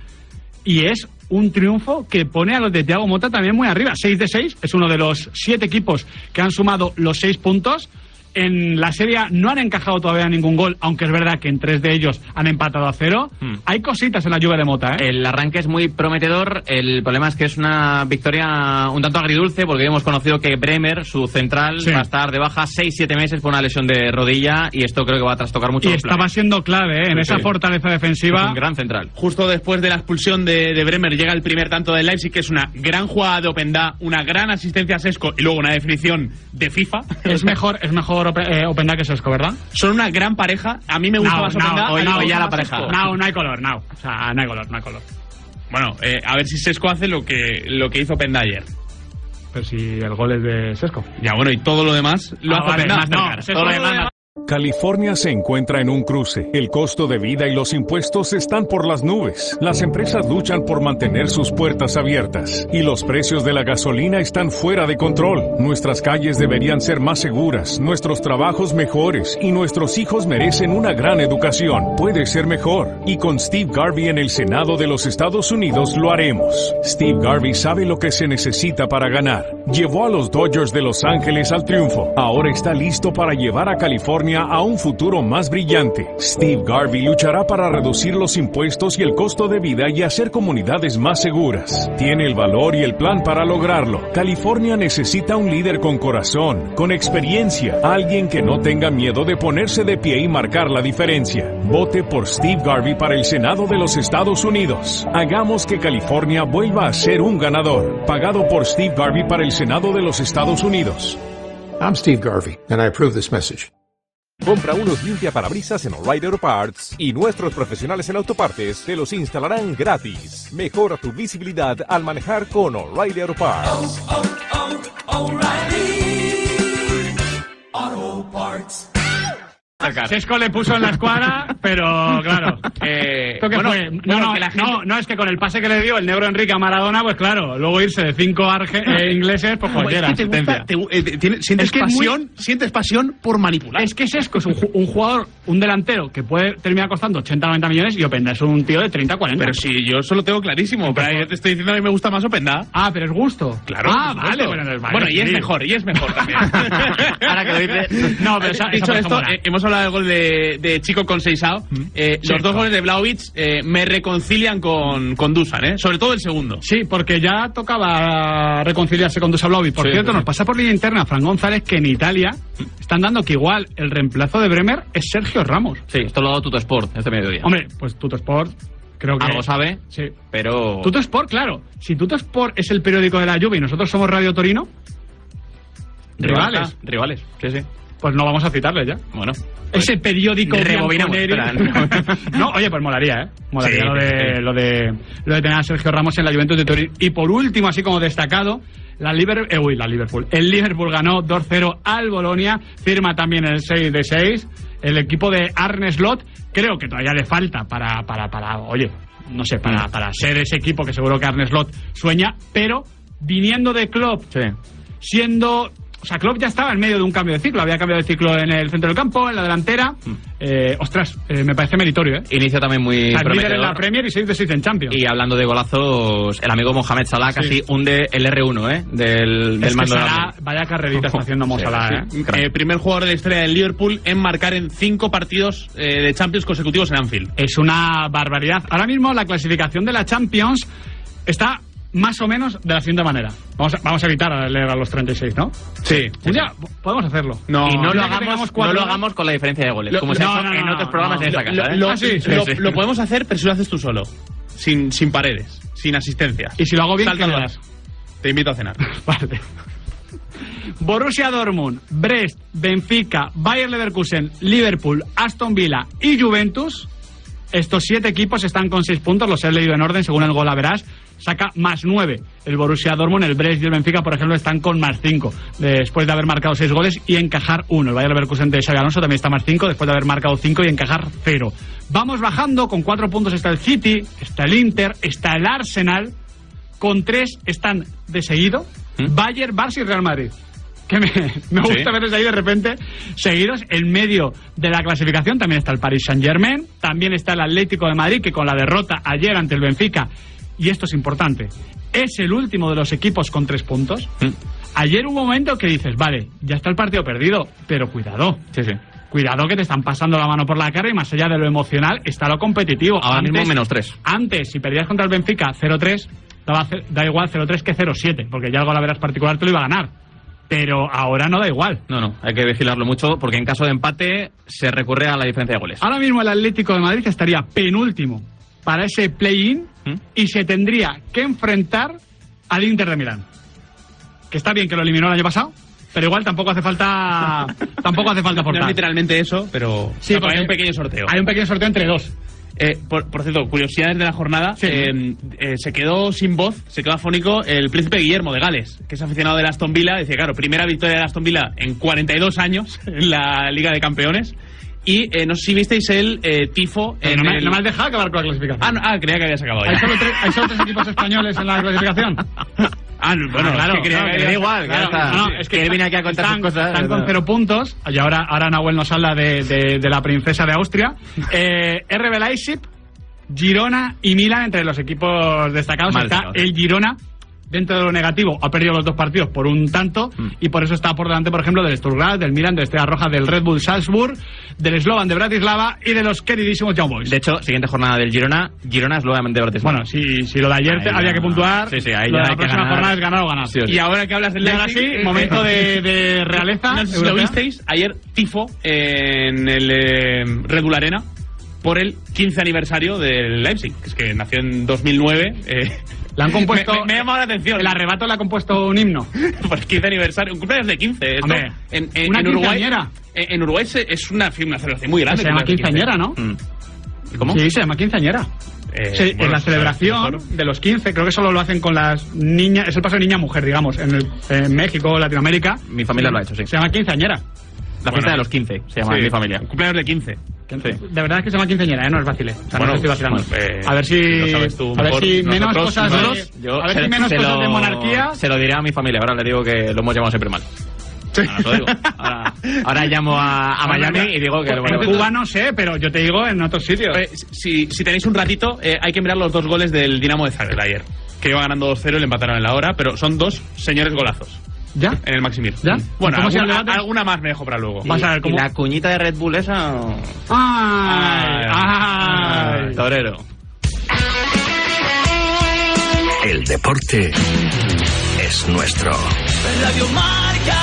Y es un triunfo que pone a los de Thiago Motta también muy arriba. 6 de 6, es uno de los 7 equipos que han sumado los 6 puntos. En la Serie A no han encajado todavía ningún gol, aunque es verdad que en 3 de ellos han empatado a 0. Hay cositas en la Juve de Motta, ¿eh? El arranque es muy prometedor. El problema es que es una victoria un tanto agridulce, porque hemos conocido que Bremer, su central, va a estar de baja 6-7 meses por una lesión de rodilla, y esto creo que va a trastocar mucho. Y estaba siendo clave, en esa fortaleza defensiva. Es un gran central. Justo después de la expulsión de Bremer llega el primer tanto del Leipzig, que es una gran jugada de Openda, una gran asistencia a Sesco y luego una definición de FIFA. Es mejor Openda que Sesco, ¿verdad? Son una gran pareja. A mí me gusta más Openda. Hoy ya la pareja. No hay color. O sea, no hay color. Bueno, a ver si Sesco hace lo que hizo Openda ayer. Pero si el gol es de Sesco. Ya, bueno, y todo lo demás lo hace Openda. Todo lo demás. California se encuentra en un cruce. El costo de vida y los impuestos están por las nubes. Las empresas luchan por mantener sus puertas abiertas. Y los precios de la gasolina están fuera de control. Nuestras calles deberían ser más seguras, nuestros trabajos mejores, y nuestros hijos merecen una gran educación. Puede ser mejor. Y con Steve Garvey en el Senado de los Estados Unidos lo haremos. Steve Garvey sabe lo que se necesita para ganar. Llevó a los Dodgers de Los Ángeles al triunfo. Ahora está listo para llevar a California a un futuro más brillante. Steve Garvey luchará para reducir los impuestos y el costo de vida y hacer comunidades más seguras. Tiene el valor y el plan para lograrlo. California necesita un líder con corazón, con experiencia, alguien que no tenga miedo de ponerse de pie y marcar la diferencia. Vote por Steve Garvey para el Senado de los Estados Unidos. Hagamos que California vuelva a ser un ganador. Pagado por Steve Garvey para el Senado de los Estados Unidos. I'm Steve Garvey, and I approve this message. Compra unos limpiaparabrisas en O'Reilly Auto Parts y nuestros profesionales en autopartes te los instalarán gratis. Mejora tu visibilidad al manejar con O'Reilly Auto Parts. O'Reilly Auto Parts. Sesco le puso en la escuadra, pero claro. ¿Esto qué fue? No, es que con el pase que le dio el negro Enrique a Maradona, pues claro, luego irse de 5 ingleses, pues cualquiera. Sientes pasión por manipular. Es que Sesco es un jugador, un delantero que puede terminar costando 80-90 millones, y Openda es un tío de 30-40. Pero si yo eso lo tengo clarísimo, pero yo te estoy diciendo que a mí me gusta más Openda. Ah, pero es gusto. Claro. Ah, vale. Bueno, y es mejor también. Ahora que lo dices. No, pero dicho esto, hemos hablado del gol de Chico Conceição. Los 2 goles de Vlahovic me reconcilian con Dusan, sobre todo el segundo. Sí, porque ya tocaba reconciliarse con Dusan Vlahovic. Por cierto, nos pasa por línea interna Fran González que en Italia están dando que igual el reemplazo de Bremer es Sergio Ramos. Sí, esto lo ha dado Tuttosport este mediodía. Hombre, pues Tuttosport creo que algo sabe, sí. Pero Tuttosport, claro. Si Tuttosport es el periódico de la Juve y nosotros somos Radio Torino, rivales, sí. Pues no vamos a citarle ya. Bueno. Ese periódico rebobinamos. No, oye, pues molaría, Molaría sí, lo de tener a Sergio Ramos en la Juventus de Turín. Y por último, así como destacado, el Liverpool ganó 2-0 al Bolonia, firma también el 6 de 6. El equipo de Arne Slot, creo que todavía le falta para ser ese equipo que seguro que Arne Slot sueña, pero viniendo de Klopp, siendo... O sea, Klopp ya estaba en medio de un cambio de ciclo. Había cambiado de ciclo en el centro del campo, en la delantera. Me parece meritorio, Inicio también muy prometedor. Líder en la Premier y 6 de 6 en Champions. Y hablando de golazos, el amigo Mohamed Salah casi hunde el R1, del mando de Salah, vaya carrerita está haciendo Mo Salah, Primer jugador de la historia del Liverpool en marcar en 5 partidos de Champions consecutivos en Anfield. Es una barbaridad. Ahora mismo la clasificación de la Champions está más o menos de la siguiente manera. Vamos a evitar leer a los 36, ¿no? Sí. Ya, podemos hacerlo. Y no lo hagamos hagamos con la diferencia de goles, como se ha hecho en otros programas en esta casa. Lo podemos hacer, pero si lo haces tú solo. Sin paredes, sin asistencia. Y si lo hago bien, ¿qué le das? Te invito a cenar. Vale. Borussia Dortmund, Brest, Benfica, Bayer Leverkusen, Liverpool, Aston Villa y Juventus. Estos 7 equipos están con 6 puntos, los he leído en orden según el gol average. Saca más 9 el Borussia Dortmund, el Brest y el Benfica, por ejemplo, están con más 5 después de haber marcado 6 goles y encajar 1. El Bayer Leverkusen de Xabi Alonso también está más 5 después de haber marcado 5 y encajar 0. Vamos bajando, con 4 puntos está el City, está el Inter, está el Arsenal, con 3 están de seguido Bayern, Barça y Real Madrid. Que me gusta verles ahí de repente seguidos. En medio de la clasificación también está el Paris Saint-Germain, también está el Atlético de Madrid, que con la derrota ayer ante el Benfica, y esto es importante, es el último de los equipos con 3 puntos. Ayer hubo un momento que dices, vale, ya está el partido perdido, pero cuidado. Cuidado que te están pasando la mano por la cara y más allá de lo emocional está lo competitivo. Ahora mismo menos 3. Antes, si perdías contra el Benfica 0-3, da igual 0-3 que 0-7, porque ya algo la verás particular te lo iba a ganar. Pero ahora no da igual. No, hay que vigilarlo mucho porque en caso de empate se recurre a la diferencia de goles. Ahora mismo el Atlético de Madrid estaría penúltimo para ese play-in y se tendría que enfrentar al Inter de Milán. Que está bien que lo eliminó el año pasado, pero igual tampoco hace falta aportar. No es literalmente eso, pero sí, porque hay un pequeño sorteo. Hay un pequeño sorteo entre 2. Por cierto, curiosidades de la jornada. Se quedó sin voz, se quedó afónico el príncipe Guillermo de Gales, que es aficionado del Aston Villa. Decía, claro, primera victoria del Aston Villa en 42 años en la Liga de Campeones. Y no sé si visteis el tifo. No me has dejado acabar con la clasificación. Creía que habías acabado ya. ¿Hay solo 3 equipos españoles en la clasificación? Claro, es que da igual. Claro, es que él viene aquí a contar sus cosas. Están con 0 puntos. Y ahora Nahuel nos habla de la princesa de Austria. RB Leipzig, Girona y Milan entre los equipos destacados. Está el Girona. Dentro de lo negativo, ha perdido los 2 partidos por un tanto y por eso está por delante, por ejemplo, del Stuttgart, del Milan, del Estrella Roja, del Red Bull Salzburg, del Slovan de Bratislava y de los queridísimos Young Boys. De hecho, siguiente jornada del Girona, Slovan de Bratislava. Bueno, si lo de ayer había que puntuar, ahí lo de ya la próxima jornada es ganar o ganar. Sí. Y ahora que hablas del Leipzig, momento de realeza. No sé si lo visteis, ayer tifo en el Red Bull Arena por el 15 aniversario del Leipzig, que es que nació en 2009. Le han compuesto. Me ha llamado la atención. El arrebato le ha compuesto un himno. Por el 15 aniversario. Un cumpleaños de 15. Hombre, en Uruguay. En Uruguay es una celebración muy grande. Se llama quinceañera, ¿no? ¿Cómo? Sí, se llama quinceañera. En la celebración de los 15, creo que solo lo hacen con las niñas. Es el paso de niña-mujer, digamos. En México, Latinoamérica. Mi familia lo ha hecho, sí. Se llama quinceañera. La fiesta de los 15 se llama en mi familia. Cumpleaños de 15. De verdad es que se llama quinceañera, no es vacile. O sea, no estoy vacilando. A ver si. A ver si menos cosas de monarquía. Se lo diré a mi familia. Ahora le digo que lo hemos llamado siempre mal. Sí. Ahora, lo digo. Ahora llamo a Miami y digo que en Cuba no sé, pero yo te digo en otros sitios. Si tenéis un ratito, hay que mirar los 2 goles del Dinamo de Zagreb ayer, que iba ganando 2-0 y le empataron en la hora, pero son 2 señores golazos. ¿Ya? En el Maximir. ¿Ya? Bueno, alguna más me dejo para luego. Vas a ver cómo. ¿Y la cuñita de Red Bull esa? ¡Ay! Torero. El deporte es nuestro. Radio Marca.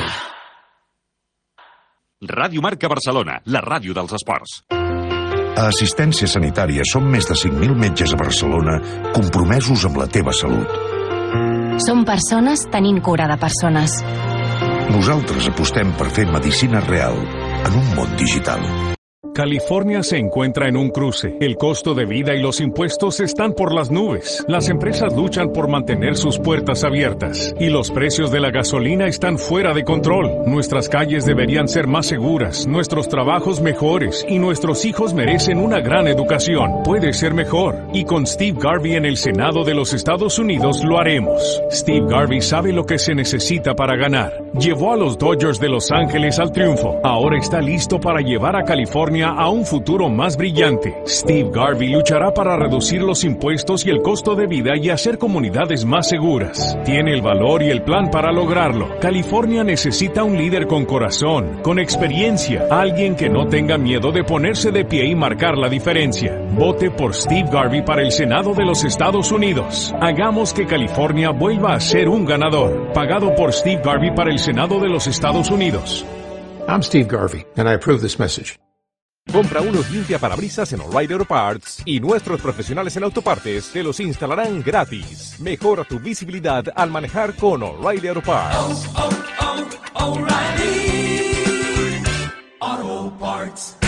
Radio Marca Barcelona, la ràdio dels esports. A Assistència Sanitària som més de 5.000 metges a Barcelona compromesos amb la teva salut. Som persones tenint cura de persones. Nosaltres apostem per fer medicina real en un món digital. California se encuentra en un cruce. El costo de vida y los impuestos están por las nubes. Las empresas luchan por mantener sus puertas abiertas. Y los precios de la gasolina están fuera de control. Nuestras calles deberían ser más seguras, nuestros trabajos mejores y nuestros hijos merecen una gran educación. Puede ser mejor. Y con Steve Garvey en el Senado de los Estados Unidos lo haremos. Steve Garvey sabe lo que se necesita para ganar. llevó a los Dodgers de Los Ángeles al triunfo. Ahora está listo para llevar a California a un futuro más brillante. Steve Garvey luchará para reducir los impuestos y el costo de vida y hacer comunidades más seguras. Tiene el valor y el plan para lograrlo. California necesita un líder con corazón, con experiencia, alguien que no tenga miedo de ponerse de pie y marcar la diferencia. Vote por Steve Garvey para el Senado de los Estados Unidos. Hagamos que California vuelva a ser un ganador. Pagado por Steve Garvey para el Senado de los Estados Unidos. I'm Steve Garvey, and I approve this message. Compra unos limpiaparabrisas en O'Reilly Auto Parts y nuestros profesionales en autopartes te los instalarán gratis. Mejora tu visibilidad al manejar con O'Reilly Auto Parts. O'Reilly Auto Parts.